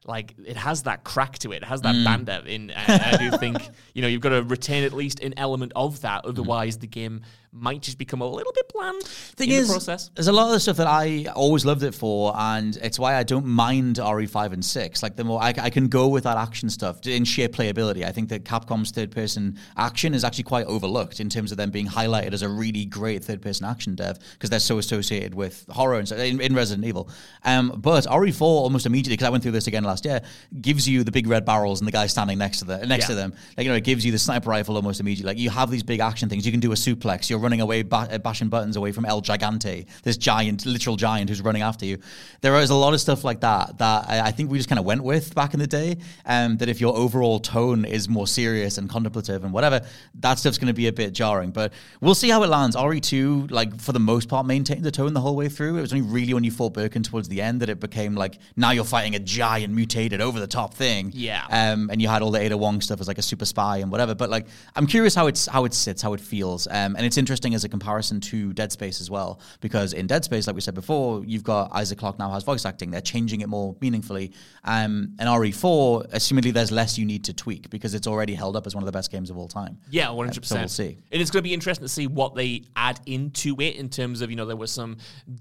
like it has that crack to it. It has that banter in. And I do think, you've got to retain at least an element of that. Otherwise, the game might just become a little bit bland in the process. There's a lot of the stuff that I always loved it for, and it's why I don't mind RE5 and 6. Like, the more I can go with that action stuff in sheer playability. I think that Capcom's third-person action is actually quite overlooked in terms of them being highlighted as a really great third-person action dev, because they're so associated with horror and stuff in Resident Evil. But RE4 almost immediately, because I went through this again last year, gives you the big red barrels and the guy standing next to them. Like, it gives you the sniper rifle almost immediately. Like, you have these big action things. You can do a suplex. You're running away, bashing buttons away from El Gigante, this literal giant who's running after you. There is a lot of stuff like that I think we just kind of went with back in the day, that if your overall tone is more serious and contemplative and whatever, that stuff's going to be a bit jarring. But we'll see how it lands. RE2, like, for the most part, maintained the tone the whole way through. It was only really when you fought Birkin towards the end that it became like, now you're fighting a giant, mutated, over-the-top thing. Yeah. And you had all the Ada Wong stuff as like a super spy and whatever. But like, I'm curious how it sits, how it feels. And it's interesting as a comparison to Dead Space as well, because in Dead Space, like we said before, you've got Isaac Clarke now has voice acting. They're changing it more meaningfully. And RE4, assumedly there's less you need to tweak because it's already held up as one of the best games of all time. Yeah, 100%. So we'll see. And it's going to be interesting to see what they add into it in terms of, there were some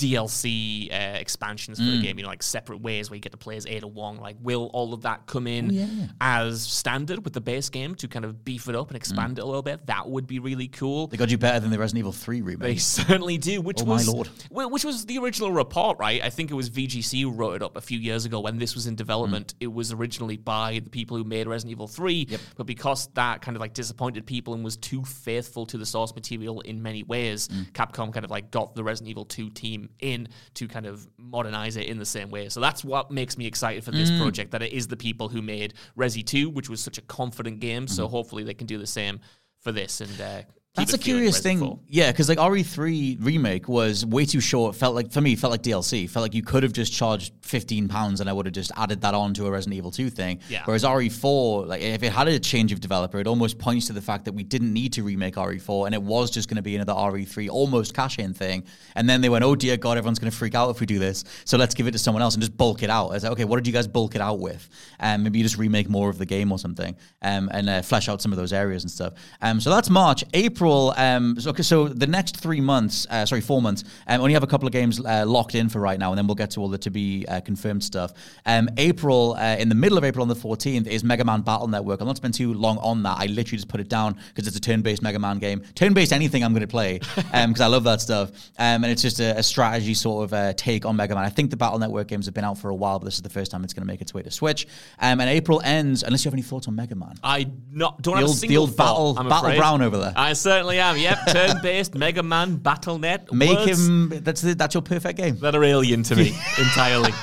DLC expansions for the game, like separate ways where you get to play as Ada Wong. Like, will all of that come in as standard with the base game to kind of beef it up and expand it a little bit? That would be really cool. They got you better than the Resident Evil 3 remake. They certainly do, which my lord. Which was the original report, right? I think it was VGC who wrote it up a few years ago when this was in development. It was originally by the people who made Resident Evil 3, but because that kind of like disappointed people and was too faithful to the source material in many ways, Capcom kind of like got the Resident Evil 2 team in to kind of modernize it in the same way. So that's what makes me excited for this project, that it is the people who made Resi 2, which was such a confident game. So hopefully they can do the same for this and that's a curious thing. Yeah, because like RE3 remake was way too short. Felt like DLC. Felt like you could have just charged £15 and I would have just added that on to a Resident Evil 2 thing. Yeah. Whereas RE4, like if it had a change of developer, it almost points to the fact that we didn't need to remake RE4 and it was just going to be another RE3 almost cash-in thing. And then they went, oh dear God, everyone's going to freak out if we do this. So let's give it to someone else and just bulk it out. I was like, okay, what did you guys bulk it out with? Maybe you just remake more of the game or something and flesh out some of those areas and stuff. So that's March. April, so the next 4 months, only have a couple of games locked in for right now, and then we'll get to all the to-be confirmed stuff. April, in the middle of April on the 14th, is Mega Man Battle Network. I'll not spend too long on that. I literally just put it down because it's a turn-based Mega Man game. Turn-based anything I'm going to play, because I love that stuff. And it's just a strategy sort of take on Mega Man. I think the Battle Network games have been out for a while, but this is the first time it's going to make its way to Switch. And April ends, unless you have any thoughts on Mega Man. I don't have a single thought, Battle Brown over there. I certainly am. Yep, turn-based Mega Man Battle.net. Make him. That's your perfect game. That are alien to me entirely.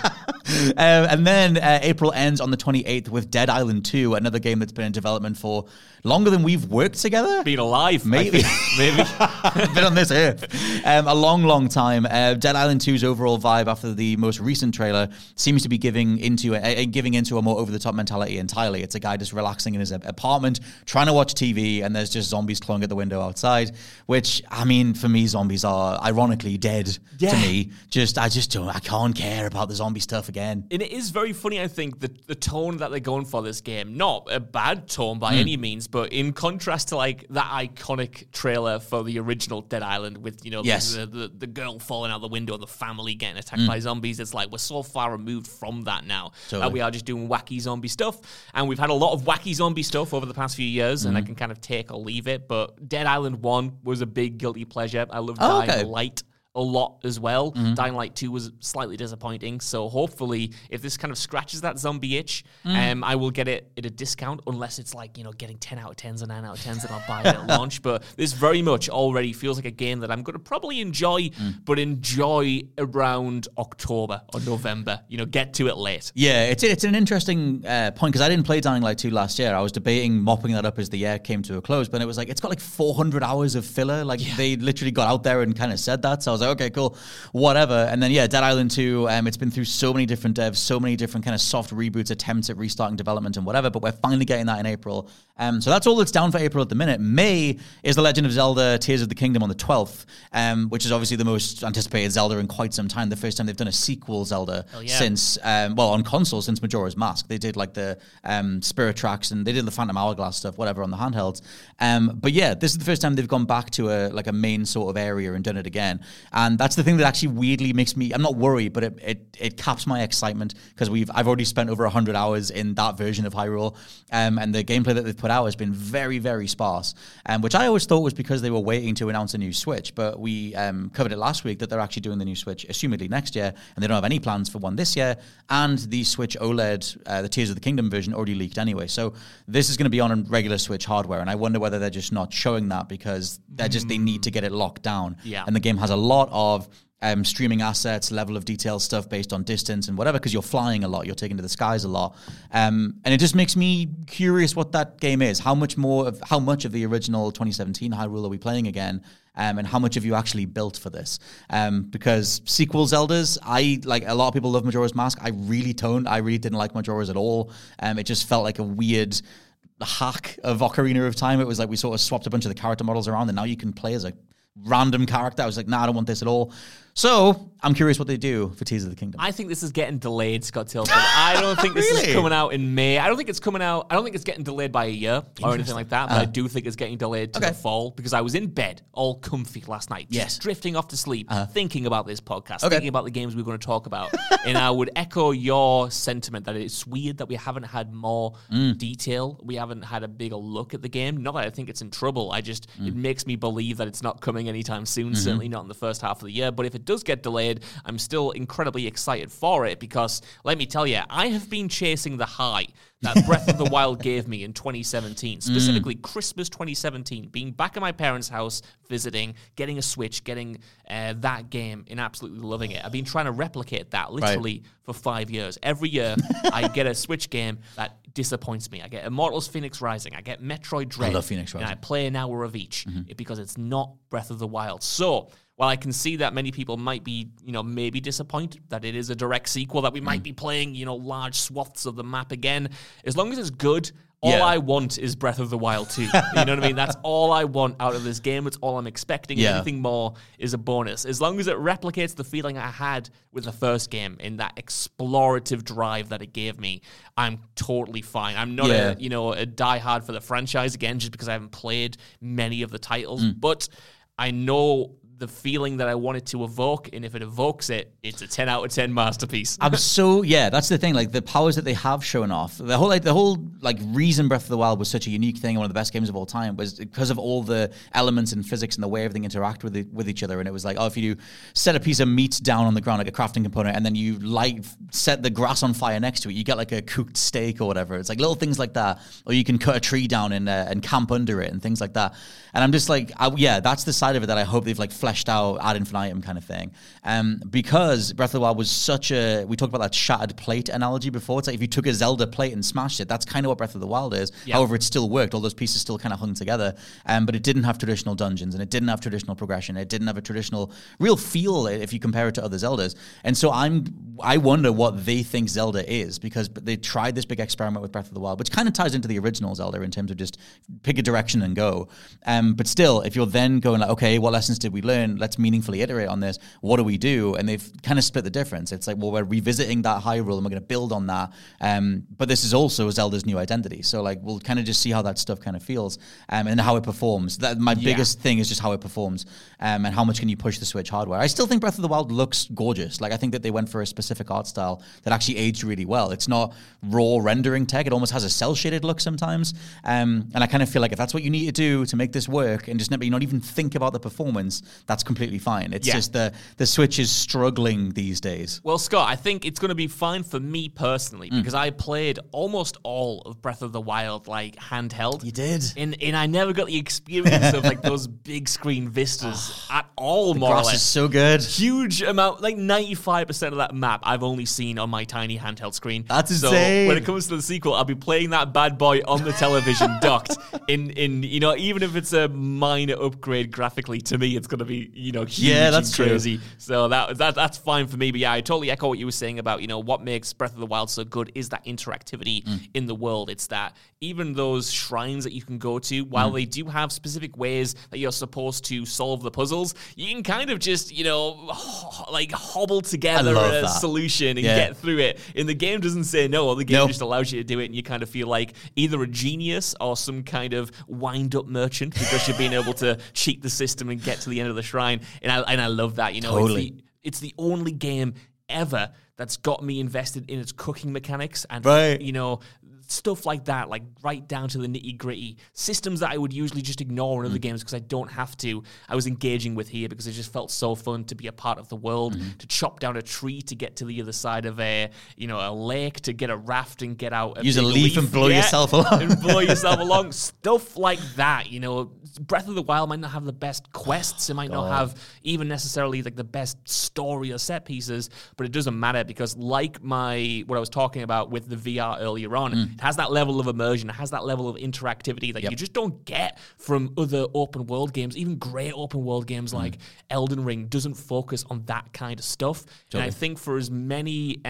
And then April ends on the 28th with Dead Island 2, another game that's been in development for longer than we've worked together. Been alive, maybe. Maybe. Been on this earth. A long time. Dead Island 2's overall vibe after the most recent trailer seems to be giving into a more over-the-top mentality entirely. It's a guy just relaxing in his apartment, trying to watch TV, and there's just zombies clawing at the window outside, which, I mean, for me, zombies are ironically dead to me. I can't care about the zombie stuff again. And it is very funny, I think, the tone that they're going for this game. Not a bad tone by any means, but in contrast to like that iconic trailer for the original Dead Island with, the girl falling out the window and the family getting attacked by zombies, it's like we're so far removed from that now that we are just doing wacky zombie stuff. And we've had a lot of wacky zombie stuff over the past few years, and I can kind of take or leave it. But Dead Island 1 was a big guilty pleasure. I love Dying Light a lot as well. Dying Light 2 was slightly disappointing. So hopefully, if this kind of scratches that zombie itch, I will get it at a discount, unless it's like, getting 10 out of 10s or 9 out of 10s and I'll buy it at launch. But this very much already feels like a game that I'm going to probably enjoy, but enjoy around October or November. Get to it late. Yeah, it's an interesting point, because I didn't play Dying Light 2 last year. I was debating mopping that up as the year came to a close, but it was like, it's got like 400 hours of filler. Like, they literally got out there and kind of said that. So I was like, like, okay, cool, whatever. And then, Dead Island 2, it's been through so many different devs, so many different kind of soft reboots, attempts at restarting development and whatever, but we're finally getting that in April. So that's all that's down for April at the minute. May is The Legend of Zelda Tears of the Kingdom on the 12th, which is obviously the most anticipated Zelda in quite some time. The first time they've done a sequel Zelda since, on console since Majora's Mask. They did like the Spirit Tracks and they did the Phantom Hourglass stuff, whatever, on the handhelds. But this is the first time they've gone back to a main sort of area and done it again. And that's the thing that actually weirdly makes me, I'm not worried, but it caps my excitement because I've already spent over 100 hours in that version of Hyrule. And the gameplay that they've put out has been very, very sparse, which I always thought was because they were waiting to announce a new Switch. But we covered it last week that they're actually doing the new Switch, assumedly next year, and they don't have any plans for one this year. And the Switch OLED, the Tears of the Kingdom version, already leaked anyway. So this is going to be on a regular Switch hardware, and I wonder whether they're just not showing that because they need to get it locked down. Yeah. And the game has a lot of streaming assets, level of detail stuff based on distance and whatever, because you're flying a lot, you're taking to the skies a lot. And it just makes me curious what that game is. How much of the original 2017 Hyrule are we playing again? And how much have you actually built for this? Because sequel Zeldas, a lot of people love Majora's Mask. I really don't. I really didn't like Majora's at all. It just felt like a weird hack of Ocarina of Time. It was like we sort of swapped a bunch of the character models around and now you can play as a random character. I was like, nah, I don't want this at all. So I'm curious what they do for Tears of the Kingdom. I think this is getting delayed, Scott Tilford. I don't think this is coming out in May. I don't think it's getting delayed by a year or anything like that, but I do think it's getting delayed to the fall because I was in bed all comfy last night, just drifting off to sleep, thinking about this podcast, thinking about the games we're going to talk about. And I would echo your sentiment that it's weird that we haven't had more detail. We haven't had a bigger look at the game. Not that I think it's in trouble. It makes me believe that it's not coming anytime soon, certainly not in the first half of the year. But if it does get delayed, I'm still incredibly excited for it because, let me tell you, I have been chasing the high that Breath of the Wild gave me in 2017, specifically Christmas 2017, being back at my parents' house, visiting, getting a Switch, getting that game and absolutely loving it. I've been trying to replicate that literally for 5 years. Every year, I get a Switch game that disappoints me. I get Immortals Phoenix Rising, I get Metroid Dread, I love Phoenix Rising. And I play an hour of each because it's not Breath of the Wild. So, while I can see that many people might be, maybe disappointed that it is a direct sequel, that we might be playing, large swaths of the map again, as long as it's good, all I want is Breath of the Wild 2. You know what I mean? That's all I want out of this game. It's all I'm expecting. Anything more is a bonus. As long as it replicates the feeling I had with the first game and that explorative drive that it gave me, I'm totally fine. I'm not a diehard for the franchise again, just because I haven't played many of the titles, but I know the feeling that I wanted to evoke, and if it evokes it, it's a 10 out of 10 masterpiece. That's the thing, like the powers that they have shown off, the whole reason Breath of the Wild was such a unique thing and one of the best games of all time was because of all the elements in physics and the way everything interact with each other. And it was like, if you set a piece of meat down on the ground, like a crafting component, and then you set the grass on fire next to it, you get like a cooked steak or whatever. It's like little things like that. Or you can cut a tree down and camp under it and things like that. And I'm just like, that's the side of it that I hope they've fleshed out ad infinitum kind of thing. Because Breath of the Wild was we talked about that shattered plate analogy before. It's like if you took a Zelda plate and smashed it, that's kind of what Breath of the Wild is. Yep. However, it still worked. All those pieces still kind of hung together. But it didn't have traditional dungeons and it didn't have traditional progression. It didn't have a traditional real feel if you compare it to other Zeldas. And so I wonder what they think Zelda is, because they tried this big experiment with Breath of the Wild, which kind of ties into the original Zelda in terms of just pick a direction and go. But still, if you're then going like, okay, what lessons did we learn? Let's meaningfully iterate on this. What do we do? And they've kind of split the difference. It's like, well, we're revisiting that Hyrule and we're going to build on that. But this is also Zelda's new identity. So we'll kind of just see how that stuff kind of feels and how it performs. My biggest thing is just how it performs and how much can you push the Switch hardware. I still think Breath of the Wild looks gorgeous. I think that they went for a specific art style that actually aged really well. It's not raw rendering tech. It almost has a cel-shaded look sometimes. And I kind of feel like if that's what you need to do to make this work and just not even think about the performance, that's completely fine. It's just the Switch is struggling these days. Well, Scott, I think it's going to be fine for me personally because I played almost all of Breath of the Wild handheld. You did. And I never got the experience of those big screen vistas at all, more or less. The grass is so good. Huge amount, 95% of that map I've only seen on my tiny handheld screen. That's insane. So when it comes to the sequel, I'll be playing that bad boy on the television docked in even if it's a minor upgrade graphically, to me it's going to be really, huge and crazy. True. So that's fine for me. But yeah, I totally echo what you were saying about, what makes Breath of the Wild so good is that interactivity in the world. It's that even those shrines that you can go to, while they do have specific ways that you're supposed to solve the puzzles, you can kind of just, hobble together a solution and get through it. And the game doesn't say no, the game just allows you to do it, and you kind of feel like either a genius or some kind of wind-up merchant because you're being able to cheat the system and get to the end of the shrine. And I love that. Totally. It's the only game ever that's got me invested in its cooking mechanics and, stuff like that, like right down to the nitty-gritty systems that I would usually just ignore in other games because I don't have to. I was engaging with here because it just felt so fun to be a part of the world, to chop down a tree to get to the other side of a lake, to get a raft and get out. Use a leaf and blow yourself along. And blow yourself along. Stuff like that, Breath of the Wild might not have the best quests. It might not have even necessarily like the best story or set pieces, but it doesn't matter because like what I was talking about with the VR earlier on, it has that level of immersion, it has that level of interactivity that you just don't get from other open world games. Even great open world games like Elden Ring doesn't focus on that kind of stuff. Totally. And I think for as many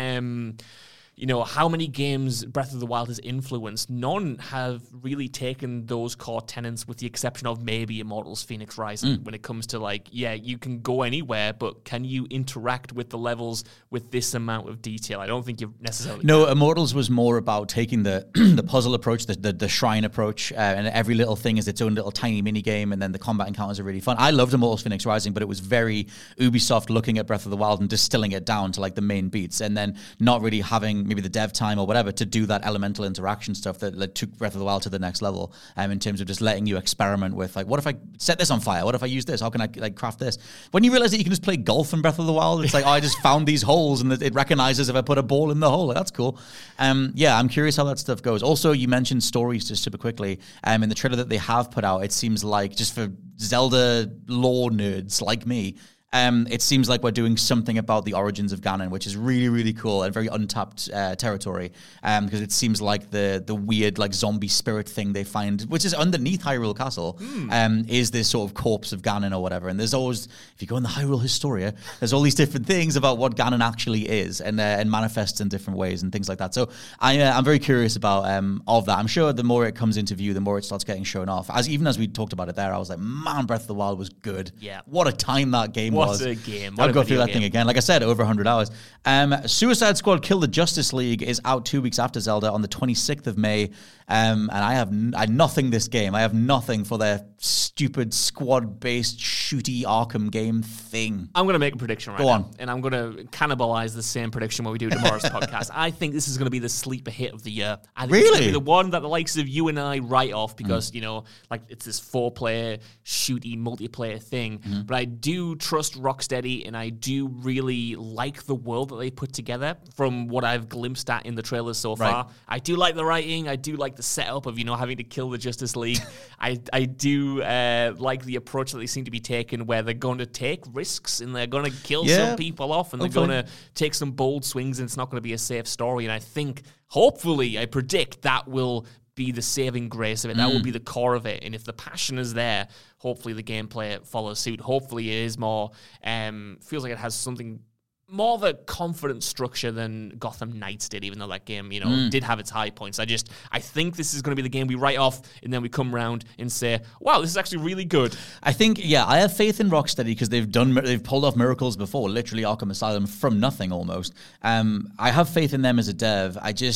how many games Breath of the Wild has influenced, none have really taken those core tenets with the exception of maybe Immortals Fenyx Rising when it comes to you can go anywhere, but can you interact with the levels with this amount of detail? I don't think you necessarily No, Immortals was more about taking the the puzzle approach, the shrine approach, and every little thing is its own little tiny mini game, and then the combat encounters are really fun. I loved Immortals Fenyx Rising, but it was very Ubisoft looking at Breath of the Wild and distilling it down to the main beats, and then not really having maybe the dev time or whatever to do that elemental interaction stuff that took Breath of the Wild to the next level, in terms of just letting you experiment with what if I set this on fire? What if I use this? How can I craft this? When you realize that you can just play golf in Breath of the Wild, it's I just found these holes and it recognizes if I put a ball in the hole. That's cool. I'm curious how that stuff goes. Also, you mentioned stories just super quickly. In the trailer that they have put out, it seems like just for Zelda lore nerds like me, it seems like we're doing something about the origins of Ganon, which is really, really cool and very untapped territory. Because it seems like the weird zombie spirit thing they find, which is underneath Hyrule Castle, is this sort of corpse of Ganon or whatever. And there's always, if you go in the Hyrule Historia, there's all these different things about what Ganon actually is and manifests in different ways and things like that. So I'm very curious about of that. I'm sure the more it comes into view, the more it starts getting shown off. Even as we talked about it there, I was like, man, Breath of the Wild was good. Yeah. What a time that game What a game. I'll go through that thing again. Like I said, over 100 hours. Suicide Squad Kill the Justice League is out 2 weeks after Zelda on the 26th of May. And I have nothing this game. I have nothing for their stupid squad-based shooty Arkham game thing. I'm going to make a prediction right now. And I'm going to cannibalize the same prediction when we do tomorrow's podcast. I think this is going to be the sleeper hit of the year. I think it's going to be the one that the likes of you and I write off because, it's this 4-player shooty multiplayer thing. But I do trust Rocksteady and I do really like the world that they put together from what I've glimpsed at in the trailers so far. I do like the writing. I do like the setup of, having to kill the Justice League. I do like the approach that they seem to be taking where they're going to take risks and they're going to kill some people off and they're going to take some bold swings and it's not going to be a safe story. And I think, hopefully, I predict that will be the saving grace of it. That will be the core of it. And if the passion is there, hopefully the gameplay follows suit. Hopefully it is more, feels like it has something more of a confident structure than Gotham Knights did, even though that game, did have its high points. I think this is going to be the game we write off, and then we come around and say, wow, this is actually really good. I think, I have faith in Rocksteady because they've pulled off miracles before, literally Arkham Asylum from nothing almost. I have faith in them as a dev. I that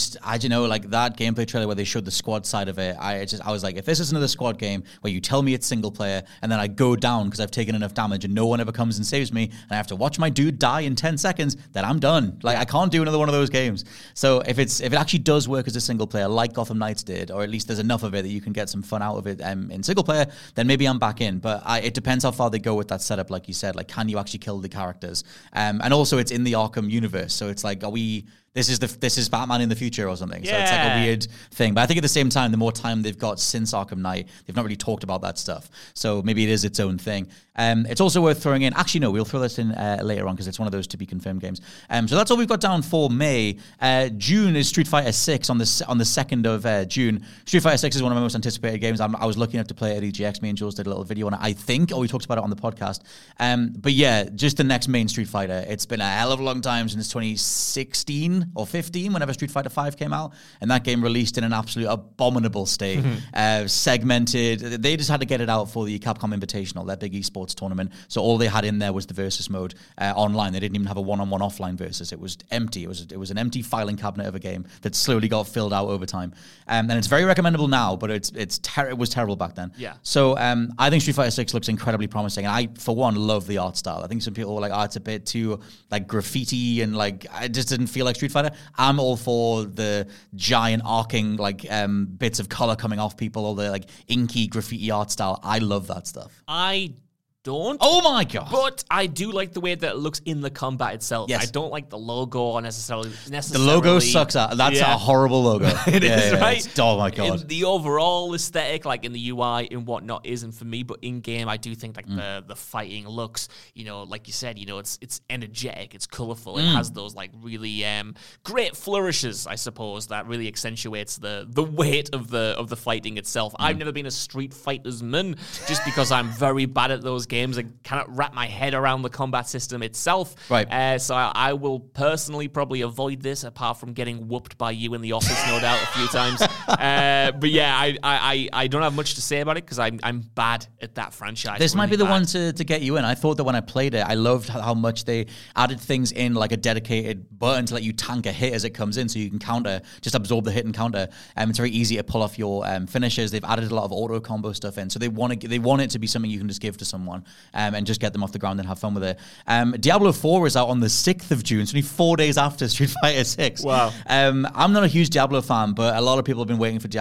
gameplay trailer where they showed the squad side of it, I was like, if this is another squad game where you tell me it's single player and then I go down because I've taken enough damage and no one ever comes and saves me and I have to watch my dude die in 10 seconds, then I'm done. I can't do another one of those games. So if it actually does work as a single player like Gotham Knights did, or at least there's enough of it that you can get some fun out of it in single player, then maybe I'm back in. But it depends how far they go with that setup, like you said. Can you actually kill the characters? And also it's in the Arkham universe, so it's are we this is Batman in the future or something. So it's like a weird thing. But I think at the same time, the more time they've got since Arkham Knight, they've not really talked about that stuff. So maybe it is its own thing. It's also worth throwing in. Actually, no, we'll throw this in later on because it's one of those to be confirmed games. So that's all we've got down for May. June is Street Fighter 6 on the 2nd of June. Street Fighter 6 is one of my most anticipated games. I was lucky enough to play it at EGX. Me and Jules did a little video on it, I think, or we talked about it on the podcast. But yeah, just the next main Street Fighter. It's been a hell of a long time since 2016 or 15, whenever Street Fighter 5 came out, and that game released in an absolute abominable state, segmented. They just had to get it out for the Capcom Invitational, their big esports tournament. So all they had in there was the versus mode online. They didn't even have a one-on-one offline versus. It was empty. It was an empty filing cabinet of a game that slowly got filled out over time. And it's very recommendable now, but it was terrible back then. Yeah. So I think Street Fighter 6 looks incredibly promising, and I, for one, love the art style. I think some people were like, it's a bit too like graffiti and like it just didn't feel like Street Fighter. I'm all for the giant arcing like bits of color coming off people, all the like inky graffiti art style. I love that stuff. I don't. Oh my god! But I do like the way that it looks in the combat itself. Yes. I don't like the logo necessarily. The logo sucks out. That's a horrible logo. It is, right? Oh my god! In the overall aesthetic, like in the UI and whatnot, isn't for me. But in game, I do think like the fighting looks, like you said, it's energetic, it's colorful, it has those like really great flourishes, I suppose, that really accentuates the weight of the fighting itself. I've never been a Street Fighter's man, just because I'm very bad at those games and cannot wrap my head around the combat system itself. Right. So I will personally probably avoid this, apart from getting whooped by you in the office, no doubt, a few times. But yeah, I don't have much to say about it because I'm bad at that franchise. This might be the bad. one to get you in. I thought that when I played it, I loved how much they added things in, like a dedicated button to let you tank a hit as it comes in, so you can counter, just absorb the hit and counter. It's very easy to pull off your finishes. They've added a lot of auto combo stuff in, so they want it to be something you can just give to someone. And just get them off the ground and have fun with it. Diablo 4 is out on the 6th of June, so only 4 days after Street Fighter 6. Wow. I'm not a huge Diablo fan, but a lot of people have been waiting for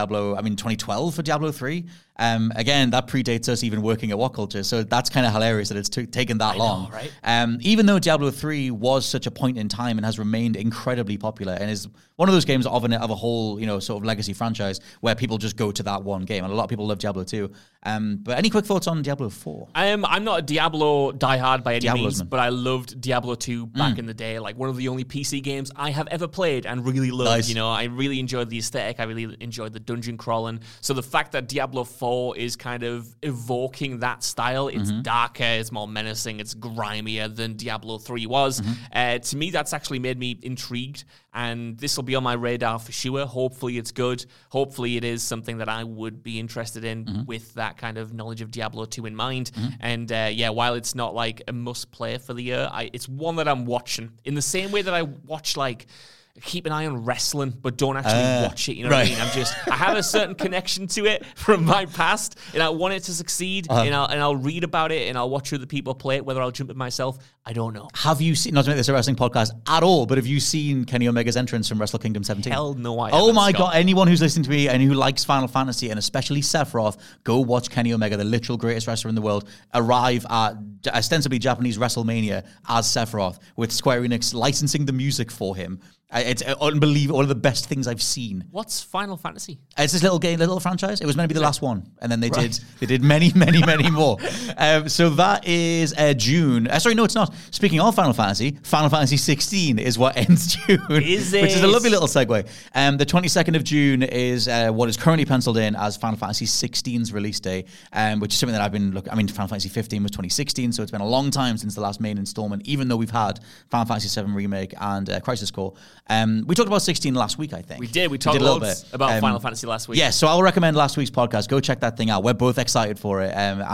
2012 for Diablo 3. Again, that predates us even working at What Culture, so that's kind of hilarious that it's taken that long. I know, right? Even though Diablo 3 was such a point in time and has remained incredibly popular and is one of those games of a whole, sort of legacy franchise where people just go to that one game, and a lot of people love Diablo 2. But any quick thoughts on Diablo 4? I'm not a Diablo diehard by any means, but I loved Diablo 2 back in the day. Like one of the only PC games I have ever played and really loved. Nice. I really enjoyed the aesthetic. I really enjoyed the dungeon crawling. So the fact that Diablo 4 is kind of evoking that style, it's darker, it's more menacing, it's grimier than Diablo 3 was. To me, that's actually made me intrigued. And this will be on my radar for sure. Hopefully it's good. Hopefully it is something that I would be interested in with that kind of knowledge of Diablo 2 in mind. And while it's not like a must play for the year, it's one that I'm watching in the same way that I watch like keep an eye on wrestling, but don't actually watch it. You know what I mean? I have a certain connection to it from my past, and I want it to succeed. And I'll read about it, and I'll watch other people play it. Whether I'll jump in myself, I don't know. Have you seen? Not to make this a wrestling podcast at all, but have you seen Kenny Omega's entrance from Wrestle Kingdom 17? Hell no, I haven't. Oh my God! Anyone who's listening to me and who likes Final Fantasy, and especially Sephiroth, go watch Kenny Omega, the literal greatest wrestler in the world, arrive at ostensibly Japanese WrestleMania as Sephiroth, with Square Enix licensing the music for him. It's unbelievable. One of the best things I've seen. What's Final Fantasy? It's this little franchise. It was meant to be the last one, and then they did many more. So that is June. Sorry, no, it's not. Speaking of Final Fantasy 16 is what ends June. Is it? Which is a lovely little segue. The 22nd of June is what is currently penciled in as Final Fantasy 16's release day, which is something that I've been looking. I mean, Final Fantasy 15 was 2016, so it's been a long time since the last main installment. Even though we've had Final Fantasy 7 Remake and Crisis Core. We talked about 16 last week, I think. We did. We talked a little bit about Final Fantasy last week. Yeah, so I'll recommend last week's podcast. Go check that thing out. We're both excited for it. I'm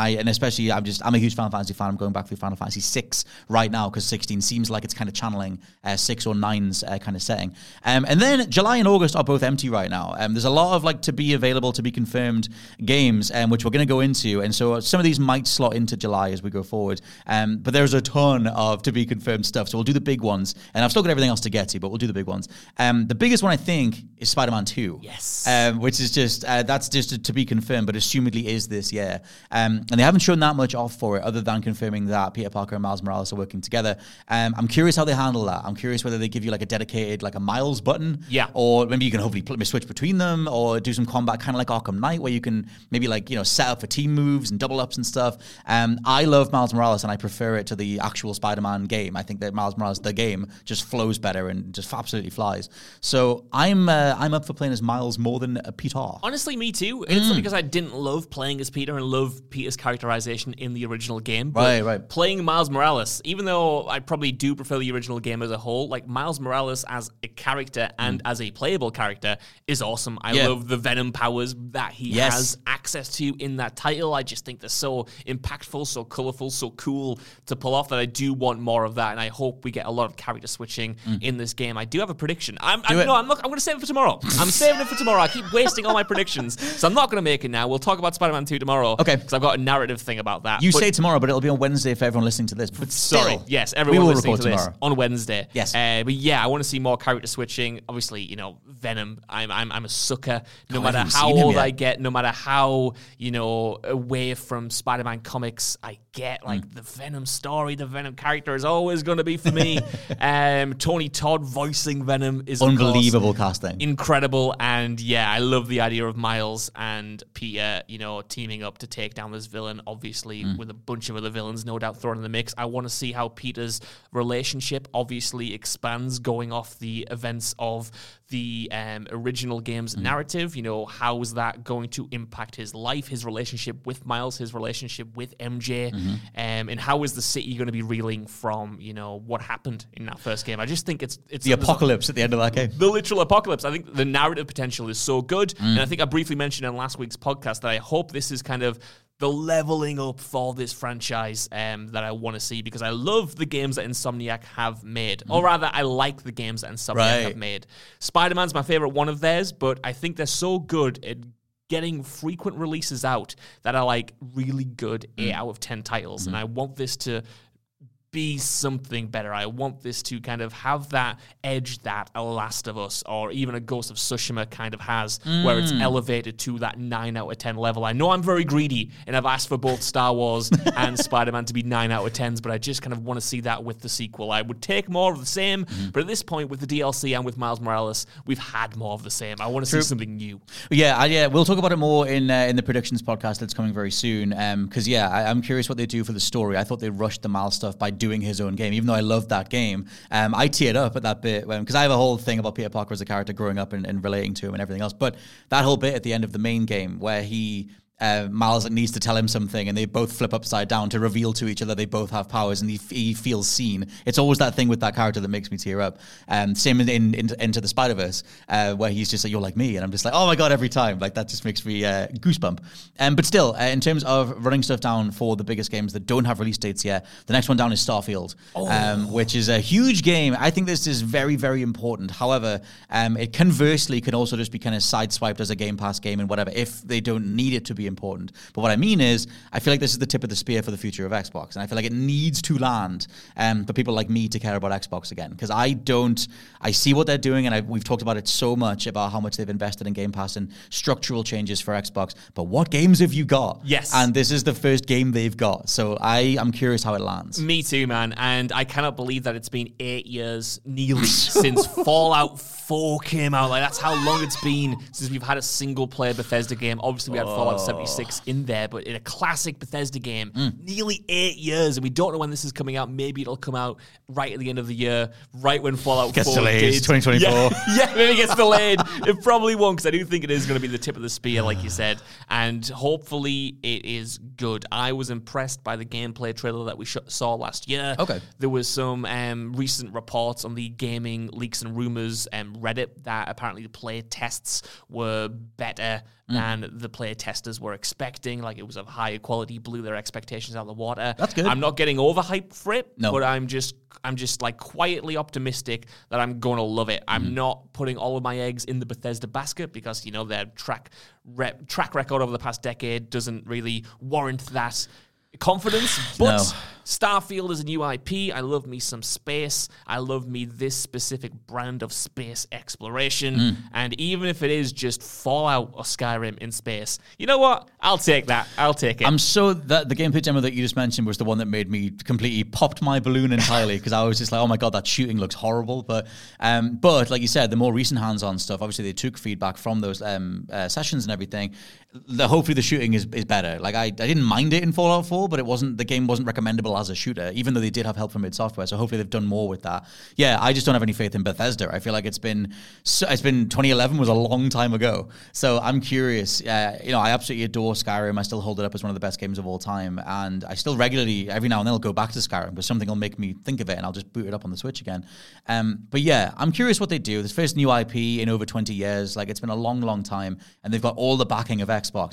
a huge Final Fantasy fan. I'm going back through Final Fantasy 6 right now because 16 seems like it's kind of channeling 6 or 9's kind of setting. And then July and August are both empty right now. There's a lot of like to be available, to be confirmed games, which we're going to go into. And so some of these might slot into July as we go forward. But there's a ton of to be confirmed stuff. So we'll do the big ones. And I've still got everything else to get to, but we'll do the big ones. The biggest one, I think, is Spider-Man 2. Yes. Which is just, that's just to be confirmed, but assumedly is this year. And they haven't shown that much off for it, other than confirming that Peter Parker and Miles Morales are working together. I'm curious how they handle that. I'm curious whether they give you like a dedicated, like a Miles button. Yeah. Or maybe you can hopefully switch between them or do some combat kind of like Arkham Knight where you can maybe like, set up for team moves and double ups and stuff. I love Miles Morales and I prefer it to the actual Spider-Man game. I think that Miles Morales, the game, just flows better and just absolutely flies. So I'm up for playing as Miles more than Peter. Honestly, me too. It's because I didn't love playing as Peter and love Peter's characterization in the original game. But right. Playing Miles Morales, even though I probably do prefer the original game as a whole, like Miles Morales as a character and as a playable character is awesome. I love the Venom powers that he has access to in that title. I just think they're so impactful, so colorful, so cool to pull off that I do want more of that, and I hope we get a lot of character switching in this game. I do have a prediction. I'm going to save it for tomorrow. I'm saving it for tomorrow. I keep wasting all my predictions, so I'm not going to make it now. We'll talk about Spider-Man 2 tomorrow. Okay. Because I've got a narrative thing about that. You say tomorrow, but it'll be on Wednesday for everyone listening to this. But sorry, yes, everyone listening to this on Wednesday. Yes. But yeah, I want to see more character switching. Obviously, Venom. I'm a sucker. No matter how old I get, no matter how away from Spider-Man comics I get, like the Venom story, the Venom character is always going to be for me. Tony Todd voicing Venom is unbelievable casting, incredible, and yeah, I love the idea of Miles and Peter, teaming up to take down this villain. Obviously, with a bunch of other villains, no doubt, thrown in the mix. I want to see how Peter's relationship obviously expands, going off the events of the original game's narrative. How is that going to impact his life, his relationship with Miles, his relationship with MJ, and how is the city going to be reeling from what happened in that first game? I just think it's the apocalypse at the end of that game. The literal apocalypse. I think the narrative potential is so good, and I think I briefly mentioned in last week's podcast that I hope this is kind of the leveling up for this franchise that I want to see, because I love the games that Insomniac have made. Or rather, I like the games that Insomniac have made. Spider-Man's my favorite one of theirs, but I think they're so good at getting frequent releases out that are like really good 8 out of 10 titles. And I want this to be something better. I want this to kind of have that edge that a Last of Us or even a Ghost of Tsushima kind of has, where it's elevated to that 9 out of 10 level. I know I'm very greedy and I've asked for both Star Wars and Spider-Man to be 9 out of 10s, but I just kind of want to see that with the sequel. I would take more of the same, but at this point with the DLC and with Miles Morales, we've had more of the same. I want to see something new. Yeah, we'll talk about it more in the predictions podcast that's coming very soon, because I'm curious what they do for the story. I thought they rushed the Miles stuff by doing his own game, even though I loved that game. I teared up at that bit because I have a whole thing about Peter Parker as a character growing up and relating to him and everything else. But that whole bit at the end of the main game where Miles needs to tell him something and they both flip upside down to reveal to each other they both have powers and he feels seen. It's always that thing with that character that makes me tear up. Same in Into the Spider-Verse where he's just like, you're like me, and I'm just like, oh my god, every time. Like that just makes me goosebump. But still, in terms of running stuff down for the biggest games that don't have release dates yet, the next one down is Starfield, which is a huge game. I think this is very, very important. However, it conversely can also just be kind of sideswiped as a Game Pass game and whatever if they don't need it to be important. But what I mean is, I feel like this is the tip of the spear for the future of Xbox, and I feel like it needs to land for people like me to care about Xbox again, because I see what they're doing, and we've talked about it so much about how much they've invested in Game Pass and structural changes for Xbox, but what games have you got? Yes. And this is the first game they've got, so I'm curious how it lands. Me too, man, and I cannot believe that it's been 8 years nearly since Fallout 4 came out. Like, that's how long it's been since we've had a single-player Bethesda game. Obviously, we had Fallout 76 in there, but in a classic Bethesda game, nearly 8 years, and we don't know when this is coming out. Maybe it'll come out right at the end of the year, right when Fallout 4 delayed, 2024. Yeah, maybe it gets delayed. It probably won't, because I do think it is going to be the tip of the spear, like you said, and hopefully it is good. I was impressed by the gameplay trailer that we saw last year. Okay. There was some recent reports on the Gaming Leaks and Rumors Reddit that apparently the play tests were better than the play testers were expecting. Like, it was of higher quality, blew their expectations out of the water. That's good. I'm not getting overhyped for it, no, but I'm just like quietly optimistic that I'm going to love it. I'm not putting all of my eggs in the Bethesda basket because, their track record over the past decade doesn't really warrant that confidence, but Starfield is a new IP. I love me some space. I love me this specific brand of space exploration. And even if it is just Fallout or Skyrim in space, you know what? I'll take that. I'll take it. I'm so that the gameplay demo that you just mentioned was the one that made me completely popped my balloon entirely, because I was just like, oh my God, that shooting looks horrible. But like you said, the more recent hands-on stuff, obviously they took feedback from those sessions and everything. Hopefully the shooting is better. Like I didn't mind it in Fallout 4, but the game wasn't recommendable as a shooter, even though they did have help from id Software. So hopefully they've done more with that. Yeah, I just don't have any faith in Bethesda. I feel like it's been 2011 was a long time ago. So I'm curious. I absolutely adore Skyrim. I still hold it up as one of the best games of all time, and I still regularly, every now and then, I'll go back to Skyrim because something will make me think of it, and I'll just boot it up on the Switch again. But yeah, I'm curious what they do. This first new IP in over 20 years. Like, it's been a long, long time, and they've got all the backing of Xbox.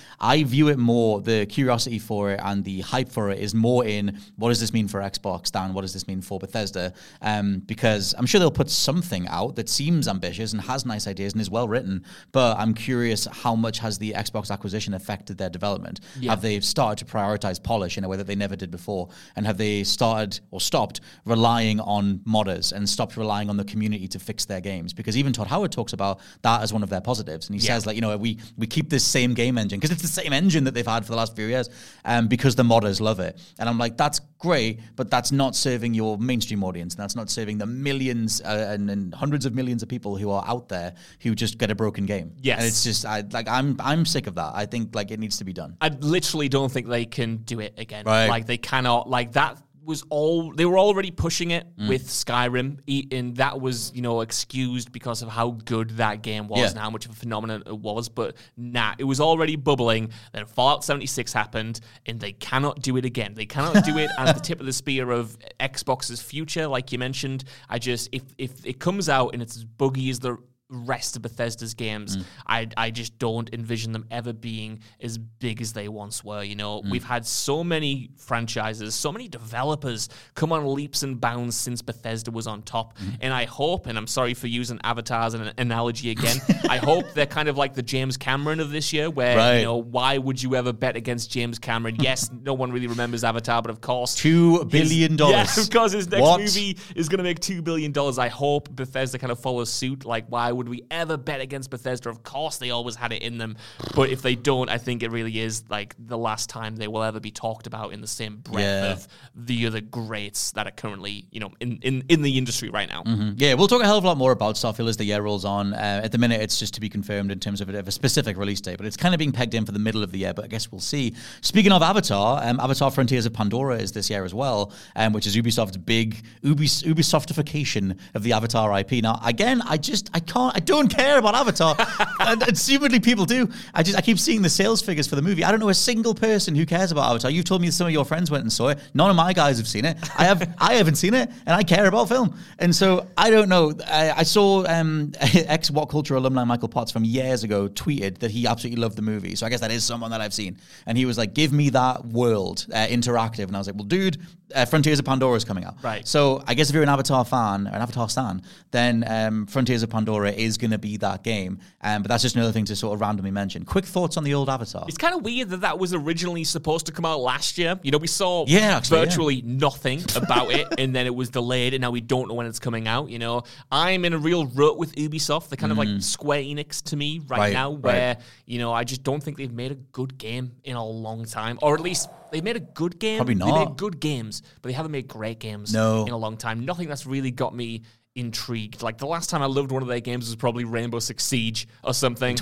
I view it more, the curiosity for it and the hype for it is more in what does this mean for Xbox, Dan? What does this mean for Bethesda? Because I'm sure they'll put something out that seems ambitious and has nice ideas and is well written, but I'm curious how much has the Xbox acquisition affected their development? Yeah. Have they started to prioritize polish in a way that they never did before? And have they started or stopped relying on modders and stopped relying on the community to fix their games? Because even Todd Howard talks about that as one of their positives. And he says, like, we keep this same game engine because it's the same engine that they've had for the last few years, because the modders love it. And I'm like, that's great, but that's not serving your mainstream audience. And that's not serving the millions and hundreds of millions of people who are out there who just get a broken game. Yes. And it's just, I'm sick of that. I think, like, it needs to be done. I literally don't think they can do it again. Right. Like, they cannot, like, that they were already pushing it with Skyrim, and that was, excused because of how good that game was and how much of a phenomenon it was. But it was already bubbling. Then Fallout 76 happened, and they cannot do it again. They cannot do it at the tip of the spear of Xbox's future, like you mentioned. If it comes out and it's as buggy as the rest of Bethesda's games, I just don't envision them ever being as big as they once were. We've had so many franchises, so many developers come on leaps and bounds since Bethesda was on top. And I hope, and I'm sorry for using Avatar as an analogy again, I hope they're kind of like the James Cameron of this year, where, why would you ever bet against James Cameron? Yes, no one really remembers Avatar, but of course, $2 billion. Yeah, because his next movie is going to make $2 billion. I hope Bethesda kind of follows suit. Like, why would we ever bet against Bethesda? Of course, they always had it in them. But if they don't, I think it really is like the last time they will ever be talked about in the same breath of the other greats that are currently, in the industry right now. Yeah, we'll talk a hell of a lot more about Starfield as the year rolls on. At the minute, it's just to be confirmed in terms of a specific release date, but it's kind of being pegged in for the middle of the year, but I guess we'll see. Speaking of Avatar, Avatar Frontiers of Pandora is this year as well, which is Ubisoft's big Ubisoftification of the Avatar IP. Now, again, I don't care about Avatar. And assumedly people do. I keep seeing the sales figures for the movie. I don't know a single person who cares about Avatar. You've told me some of your friends went and saw it. None of my guys have seen it. I haven't seen it, and I care about film. And so I don't know. I saw ex-What Culture alumni Michael Potts from years ago tweeted that he absolutely loved the movie. So I guess that is someone that I've seen. And he was like, give me that world interactive. And I was like, well, dude, Frontiers of Pandora is coming out. Right. So I guess if you're an Avatar fan or an Avatar stan, then Frontiers of Pandora is going to be that game. But that's just another thing to sort of randomly mention. Quick thoughts on the old Avatar. It's kind of weird that was originally supposed to come out last year. We saw virtually nothing about it, and then it was delayed, and now we don't know when it's coming out. I'm in a real rut with Ubisoft. They're kind of like Square Enix to me right now, where, I just don't think they've made a good game in a long time. Or at least they've made a good game. Probably not. They made good games, but they haven't made great games in a long time. Nothing that's really got me intrigued. Like, the last time I loved one of their games was probably Rainbow Six Siege or something.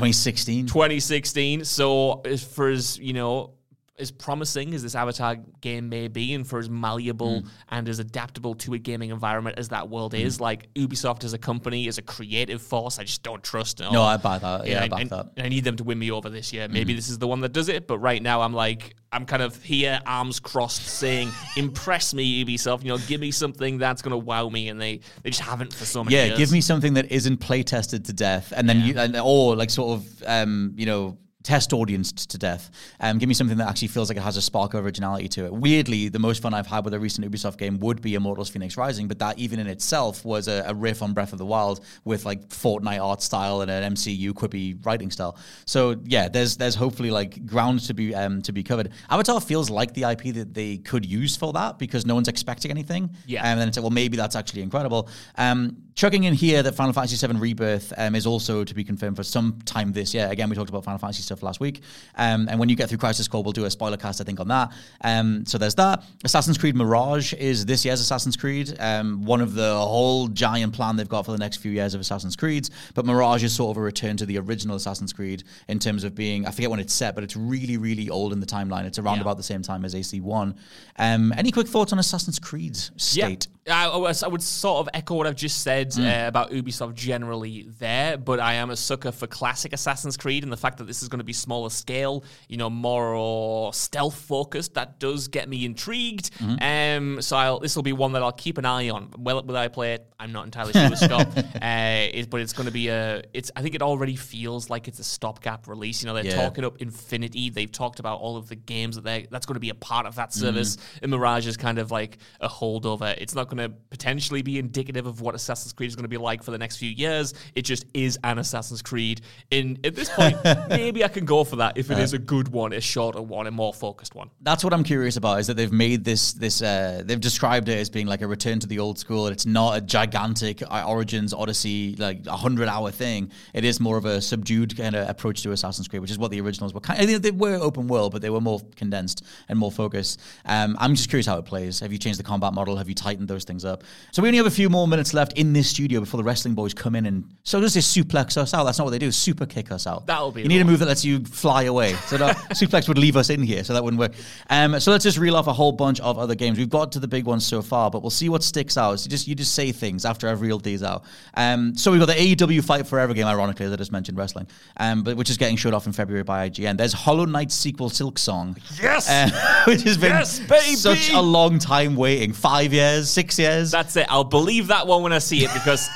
2016. So as promising as this Avatar game may be, and for as malleable and as adaptable to a gaming environment as that world is, like, Ubisoft as a company, as a creative force, I just don't trust it. No, I buy that. Yeah, I back that. And I need them to win me over this year. Maybe this is the one that does it, but right now I'm kind of here, arms crossed, saying, impress me, Ubisoft. Give me something that's going to wow me, and they just haven't for so many years. Yeah, give me something that isn't play tested to death, and then test audience to death. Give me something that actually feels like it has a spark of originality to it. Weirdly, the most fun I've had with a recent Ubisoft game would be Immortals Fenyx Rising, but that even in itself was a riff on Breath of the Wild with like Fortnite art style and an MCU quippy writing style. So yeah, there's hopefully like ground to be covered. Avatar feels like the IP that they could use for that because no one's expecting anything. Yeah. And then it's like, well, maybe that's actually incredible. Chucking in here that Final Fantasy VII Rebirth is also to be confirmed for some time this year. Again, we talked about Final Fantasy stuff last week. And when you get through Crisis Core, we'll do a spoiler cast, I think, on that. So there's that. Assassin's Creed Mirage is this year's Assassin's Creed. One of the whole giant plan they've got for the next few years of Assassin's Creeds. But Mirage is sort of a return to the original Assassin's Creed in terms of being, I forget when it's set, but it's really, really old in the timeline. It's around about the same time as AC1. Any quick thoughts on Assassin's Creed's state? I would sort of echo what I've just said about Ubisoft generally there, but I am a sucker for classic Assassin's Creed, and the fact that this is going to be smaller scale, more stealth focused, that does get me intrigued. So this will be one that I'll keep an eye on. Will I play it? I'm not entirely sure, Scott. But it's going to be I think it already feels like it's a stopgap release. They're talking up Infinity. They've talked about all of the games that's going to be a part of that service. And Mirage is kind of like a holdover. It's not going to potentially be indicative of what Assassin's Creed is going to be like for the next few years. It just is an Assassin's Creed. At this point, maybe I can go for that if it is a good one, a shorter one, a more focused one. That's what I'm curious about, is that they've made this they've described it as being like a return to the old school. It's not a gigantic Origins Odyssey, like 100-hour thing. It is more of a subdued kind of approach to Assassin's Creed, which is what the originals were. They were open world, but they were more condensed and more focused. I'm just curious how it plays. Have you changed the combat model? Have you tightened those things up? So we only have a few more minutes left in this studio before the wrestling boys come in and so does this suplex us out. That's not what they do. Super kick us out. That'll be. You need a move that lets you fly away. So that suplex would leave us in here, so that wouldn't work. So let's just reel off a whole bunch of other games. We've got to the big ones so far, but we'll see what sticks out. So you just say things after I've reeled these out. So we've got the AEW Fight Forever game, ironically, as I just mentioned, wrestling, but which is getting showed off in February by IGN. There's Hollow Knight sequel Silksong. Yes! Which has been such a long time waiting. 5 years, 6 years. That's it. I'll believe that one when I see it because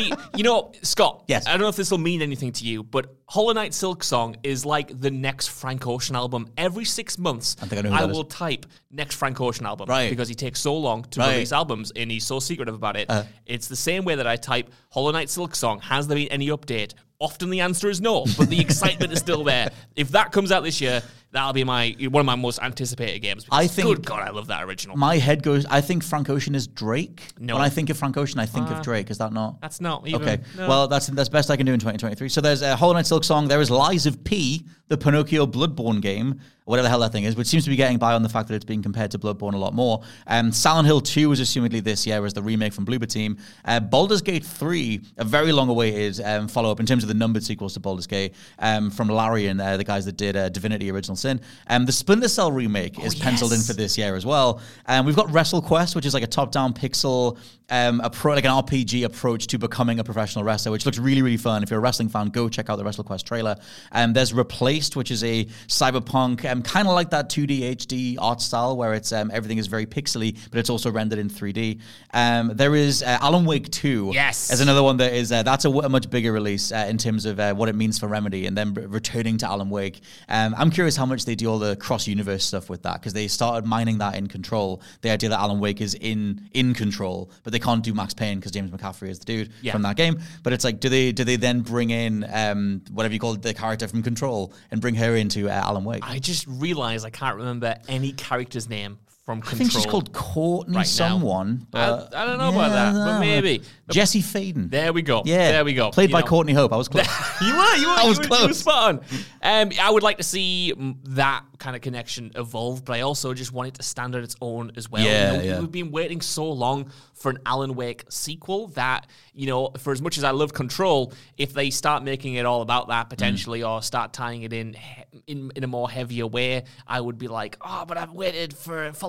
Scott, yes. I don't know if this will mean anything to you, but Hollow Knight Silksong is like the next Frank Ocean album. Every 6 months, I will type next Frank Ocean album because he takes so long to release albums and he's so secretive about it. It's the same way that I type Hollow Knight Silksong. Has there been any update? Often the answer is no, but the excitement is still there. If that comes out this year, that'll be one of my most anticipated games. Good God, I love that original. My head goes, I think Frank Ocean is Drake. No. When I think of Frank Ocean, I think of Drake. Is that not? That's not even. Okay. No. Well, that's best I can do in 2023. So there's Hollow Knight Silksong. There is Lies of P, the Pinocchio Bloodborne game, whatever the hell that thing is, which seems to be getting by on the fact that it's being compared to Bloodborne a lot more. Silent Hill 2 is assumedly this year as the remake from Bloober Team. Baldur's Gate 3, a very long-awaited follow-up in terms of the numbered sequels to Baldur's Gate from Larian, the guys that did Divinity Original Sin. The Splinter Cell remake is penciled in for this year as well. We've got WrestleQuest, which is like a top-down pixel, like an RPG approach to becoming a professional wrestler, which looks really, really fun. If you're a wrestling fan, go check out the WrestleQuest trailer. There's Replaced, which is a cyberpunk, kind of like that 2D HD art style where it's everything is very pixely, but it's also rendered in 3D. There is Alan Wake 2. Yes. As another one that is, that's a much bigger release in terms of what it means for Remedy and then returning to Alan Wake. I'm curious how much they do all the cross-universe stuff with that, because they started mining that in Control, the idea that Alan Wake is in Control, but they can't do Max Payne because James McCaffrey is the dude from that game. But it's like, do they then bring in whatever you call the character from Control and bring her into Alan Wake? I just realized I can't remember any character's name from Control. I think she's called Courtney someone. But I don't know about that, but maybe. Jesse Faden. There we go. Yeah. There we go. Played by Courtney Hope. I was close. You were. I was close. You were spot on. I would like to see that kind of connection evolve, but I also just want it to stand on its own as well. Yeah, We've been waiting so long for an Alan Wake sequel that, for as much as I love Control, if they start making it all about that potentially or start tying it in a more heavier way, I would be like, but I've waited for follow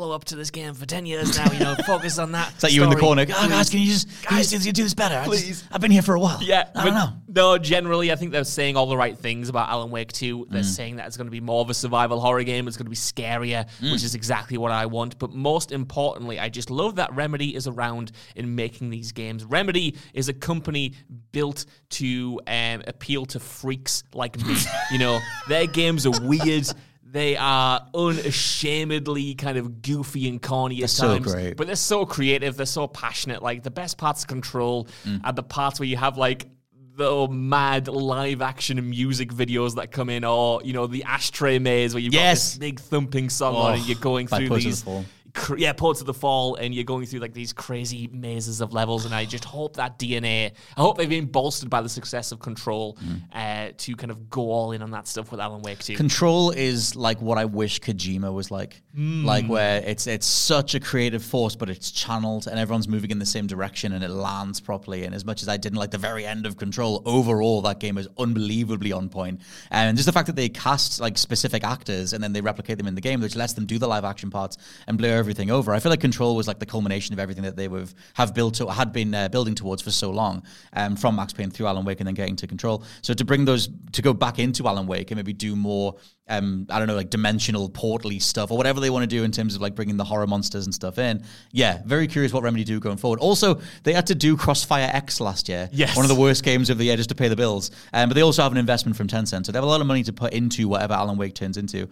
follow up to this game for 10 years now, focus on that. It's like you in the corner, guys, can you do this better? Please. I've been here for a while. Yeah. I don't know. No, generally, I think they're saying all the right things about Alan Wake 2. They're saying that it's going to be more of a survival horror game. It's going to be scarier, which is exactly what I want. But most importantly, I just love that Remedy is around in making these games. Remedy is a company built to appeal to freaks like me. Their games are weird. They are unashamedly kind of goofy and corny at times. So great. But they're so creative. They're so passionate. Like, the best parts of Control are the parts where you have, like, the mad live action music videos that come in, or, the Ashtray Maze where you've got this big thumping song on and you're going through these... Ports of the Fall, and you're going through like these crazy mazes of levels, and I just hope that DNA, I hope they've been bolstered by the success of Control to kind of go all in on that stuff with Alan Wake 2. Control is like what I wish Kojima was like. Like where it's such a creative force, but it's channeled and everyone's moving in the same direction and it lands properly. And as much as I didn't like the very end of Control, overall that game is unbelievably on point. And just the fact that they cast like specific actors and then they replicate them in the game, which lets them do the live action parts and blur everything over. I feel like Control was like the culmination of everything that they had been building towards for so long, from Max Payne through Alan Wake and then getting to Control. So to bring those, to go back into Alan Wake and maybe do more, I don't know, like dimensional portal-y stuff or whatever they want to do in terms of like bringing the horror monsters and stuff in. Yeah, very curious what Remedy do going forward. Also, they had to do Crossfire X last year. Yes. One of the worst games of the year just to pay the bills. But they also have an investment from Tencent, so they have a lot of money to put into whatever Alan Wake 2 turns into.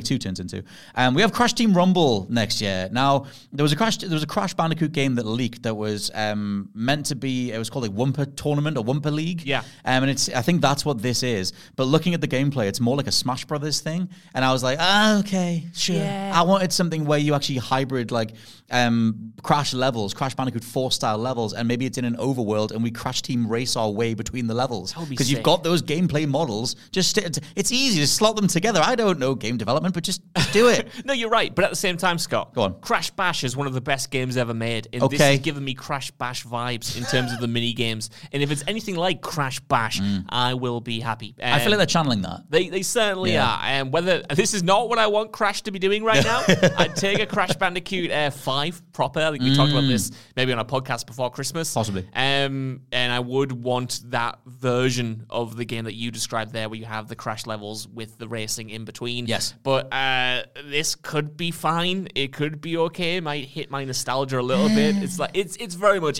We have Crash Team Rumble next year. Now, there was a Crash Bandicoot game that leaked that was meant to be, it was called like Wumpa Tournament or Wumpa League. Yeah. And I think that's what this is. But looking at the gameplay, it's more like a Smash Brothers thing. And I was like, okay, sure. Yeah. I wanted something where you actually hybrid like Crash levels, Crash Bandicoot 4 style levels, and maybe it's in an overworld and we Crash Team race our way between the levels. Because you've got those gameplay models. It's easy to slot them together. I don't know game development, but just do it. No, you're right. But at the same time, Scott, go on. Crash Bash is one of the best games ever made. And this is giving me Crash Bash vibes in terms of the mini games. And if it's anything like Crash Bash, I will be happy. I feel like they're channeling that. They certainly are. And whether this is not what I want Crash to be doing right now, I'd take a Crash Bandicoot 5 proper. I think we talked about this maybe on a podcast before Christmas. Possibly. And I would want that version of the game that you described there where you have the Crash levels with the racing in between. Yes. But this could be fine. It could be okay. It might hit my nostalgia a little bit. It's like it's very much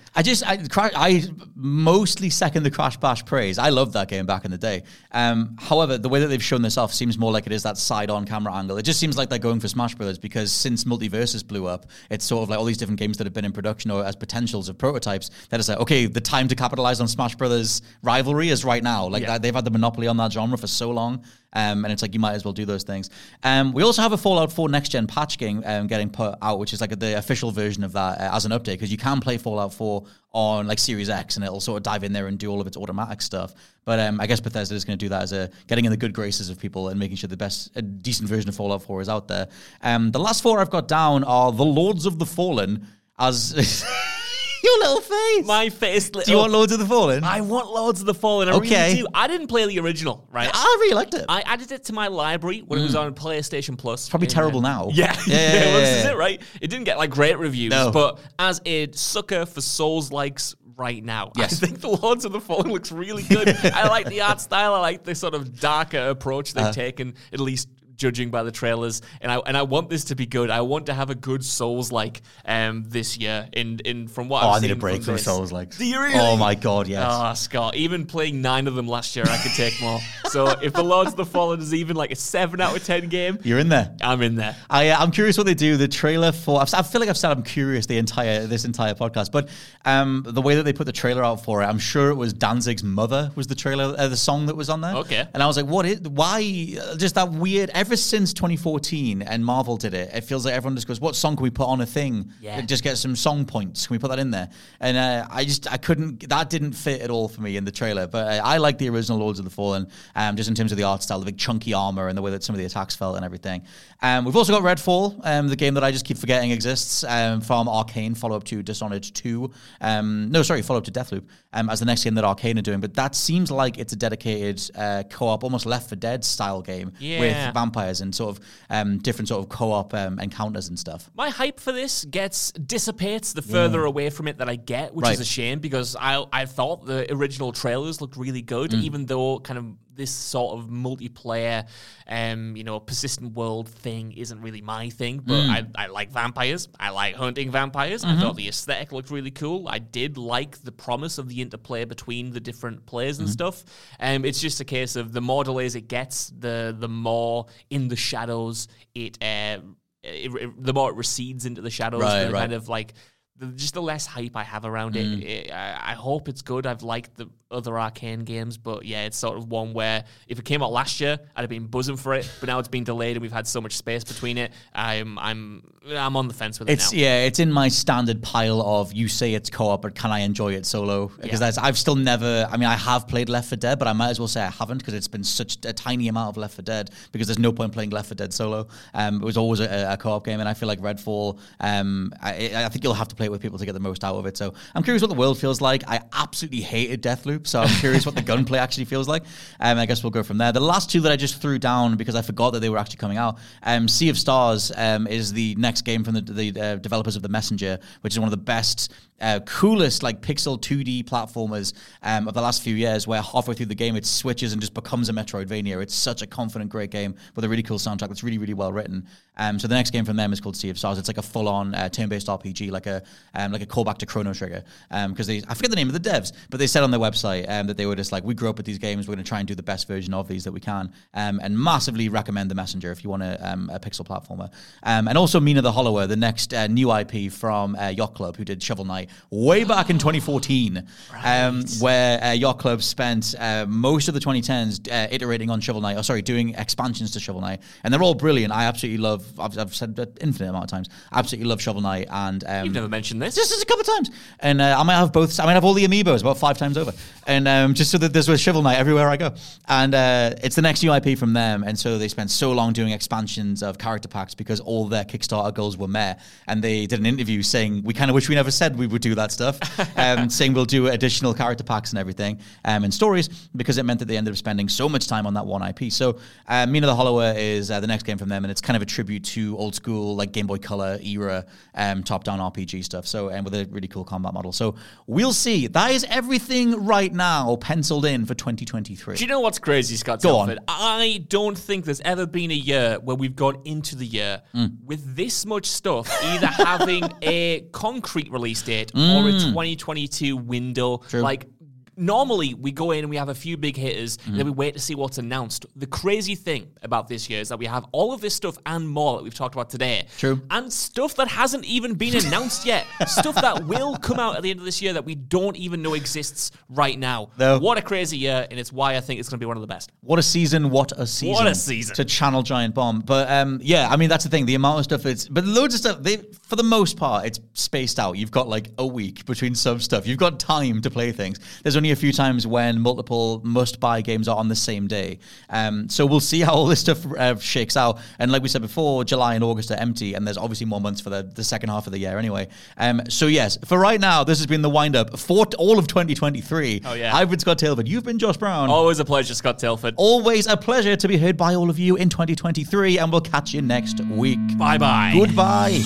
I mostly second the Crash Bash praise. I loved that game back in the day. However, the way that they've shown this off seems more like it is that side-on camera angle. It just seems like they're going for Smash Brothers because since Multiversus blew up, it's sort of like all these different games that have been in production or as potentials of prototypes that is like, okay, the time to capitalize on Smash Brothers rivalry is right now. Like they've had the monopoly on that genre for so long. And it's like you might as well do those things. We also have a Fallout 4 Next Gen patch game getting put out, which is like the official version of that as an update, because you can play Fallout 4 on like Series X and it'll sort of dive in there and do all of its automatic stuff. But I guess Bethesda is going to do that as getting in the good graces of people and making sure a decent version of Fallout 4 is out there. The last 4 I've got down are The Lords of the Fallen as... Your little face. My face. Do you want Lords of the Fallen? I want Lords of the Fallen. I really do. I didn't play the original, right? I really liked it. I added it to my library when it was on PlayStation Plus. It's probably terrible now. Yeah. This is it, right? It didn't get like great reviews, but as a sucker for Souls-likes right now, I think the Lords of the Fallen looks really good. I like the art style. I like the sort of darker approach they've taken, at least judging by the trailers, and I want this to be good. I want to have a good Souls-like this year. In from what I've seen, I need a break from Souls-likes. Do you really? Oh my god, yes. Oh, Scott, even playing 9 of them last year, I could take more. So if the Lords of the Fallen is even like a 7 out of 10 game, you're in there. I'm in there. I'm curious what they do. The trailer for I feel like I've said I'm curious this entire podcast, but the way that they put the trailer out for it, I'm sure it was Danzig's Mother was the trailer, the song that was on there. Okay, and I was like, why? Just that weird. Ever since 2014 and Marvel did it, it feels like everyone just goes, what song can we put on a thing? Yeah. Just get some song points. Can we put that in there? And I couldn't, that didn't fit at all for me in the trailer. But I like the original Lords of the Fallen, just in terms of the art style, the big chunky armor and the way that some of the attacks felt and everything. We've also got Redfall, the game that I just keep forgetting exists, from Arcane, follow-up to Dishonored 2. Follow-up to Deathloop, as the next game that Arcane are doing. But that seems like it's a dedicated co-op, almost Left 4 Dead style game with vampires vampires and sort of different sort of co-op encounters and stuff. My hype for this dissipates the further away from it that I get, which is a shame, because I thought the original trailers looked really good, even though kind of this sort of multiplayer, persistent world thing isn't really my thing. But I like vampires. I like hunting vampires. I thought the aesthetic looked really cool. I did like the promise of the interplay between the different players and stuff. It's just a case of the more delays it gets, the more in the shadows the more it recedes into the shadows. Kind of like just the less hype I have around it. I hope it's good. I've liked the other Arcane games, but yeah, it's sort of one where if it came out last year, I'd have been buzzing for it, but now it's been delayed and we've had so much space between it. I'm on the fence with it now. Yeah, it's in my standard pile of, you say it's co-op, but can I enjoy it solo? Because I've still never, I have played Left 4 Dead, but I might as well say I haven't, because it's been such a tiny amount of Left 4 Dead, because there's no point playing Left 4 Dead solo. It was always a co-op game, and I feel like Redfall, I think you'll have to play it with people to get the most out of it. So I'm curious what the world feels like. I absolutely hated Deathloop, so I'm curious what the gunplay actually feels like. I guess we'll go from there. The last two that I just threw down because I forgot that they were actually coming out. Sea of Stars is the next game from the developers of The Messenger, which is one of the best, coolest like pixel 2D platformers of the last few years, where halfway through the game it switches and just becomes a Metroidvania. It's such a confident, great game with a really cool soundtrack that's really, really well written. So the next game from them is called Sea of Stars. It's like a full-on turn-based RPG, like a callback to Chrono Trigger. Because I forget the name of the devs, but they said on their website that they were just like, we grew up with these games, we're going to try and do the best version of these that we can. And massively recommend The Messenger if you want a pixel platformer. And also Mina the Hollower, the next new IP from Yacht Club, who did Shovel Knight way back in 2014, where Yacht Club spent most of the 2010s iterating on Shovel Knight, doing expansions to Shovel Knight, and they're all brilliant. I absolutely love, I've said that infinite amount of times, absolutely love Shovel Knight. And you've never mentioned this. Just a couple of times. And I might have both, I might have all the amiibos about 5 times over. And just so that there's a Shovel Knight everywhere I go. And it's the next new IP from them, and so they spent so long doing expansions of character packs because all their Kickstarter goals were met. And they did an interview saying, we kind of wish we never said we would do that stuff, saying we'll do additional character packs and everything, and stories, because it meant that they ended up spending so much time on that one IP. So Mina the Hollower is the next game from them, and it's kind of a tribute to old school, like Game Boy Color era top-down RPG stuff. So, and with a really cool combat model. So we'll see. That is everything right now penciled in for 2023. Do you know what's crazy, Scott Telford? I don't think there's ever been a year where we've gone into the year with this much stuff either having a concrete release date or a 2022 window. True. Like, normally, we go in and we have a few big hitters, and then we wait to see what's announced. The crazy thing about this year is that we have all of this stuff and more that we've talked about today. True. And stuff that hasn't even been announced yet. Stuff that will come out at the end of this year that we don't even know exists right now. No. What a crazy year, and it's why I think it's going to be one of the best. What a season, what a season. What a season. To channel Giant Bomb. But yeah, I mean, that's the thing. The amount of stuff, but loads of stuff, for the most part, it's spaced out. You've got like a week between some stuff. You've got time to play things. There's only a few times when multiple must-buy games are on the same day. So we'll see how all this stuff shakes out. And like we said before, July and August are empty, and there's obviously more months for the second half of the year anyway. So yes, for right now, this has been the wind-up for all of 2023. Oh, yeah. I've been Scott Tilford. You've been Josh Brown. Always a pleasure, Scott Tilford. Always a pleasure to be heard by all of you in 2023, and we'll catch you next week. Bye-bye. Goodbye.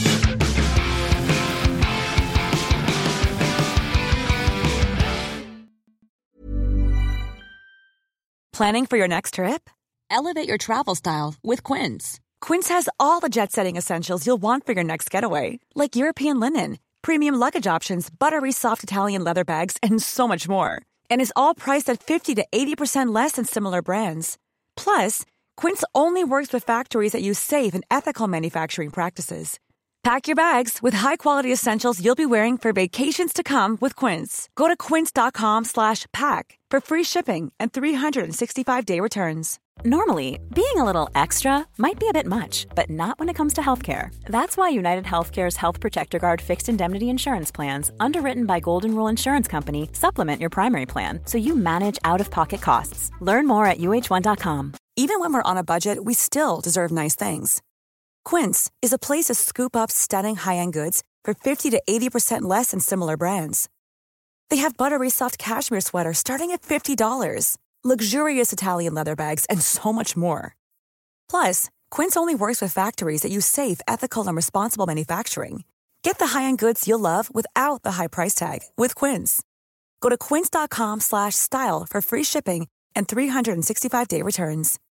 Planning for your next trip? Elevate your travel style with Quince. Quince has all the jet-setting essentials you'll want for your next getaway, like European linen, premium luggage options, buttery soft Italian leather bags, and so much more. And is all priced at 50 to 80% less than similar brands. Plus, Quince only works with factories that use safe and ethical manufacturing practices. Pack your bags with high-quality essentials you'll be wearing for vacations to come with Quince. Go to quince.com/pack for free shipping and 365-day returns. Normally, being a little extra might be a bit much, but not when it comes to healthcare. That's why United Healthcare's Health Protector Guard fixed indemnity insurance plans, underwritten by Golden Rule Insurance Company, supplement your primary plan so you manage out-of-pocket costs. Learn more at uh1.com. Even when we're on a budget, we still deserve nice things. Quince is a place to scoop up stunning high-end goods for 50 to 80% less than similar brands. They have buttery soft cashmere sweaters starting at $50, luxurious Italian leather bags, and so much more. Plus, Quince only works with factories that use safe, ethical, and responsible manufacturing. Get the high-end goods you'll love without the high price tag with Quince. Go to quince.com/style for free shipping and 365-day returns.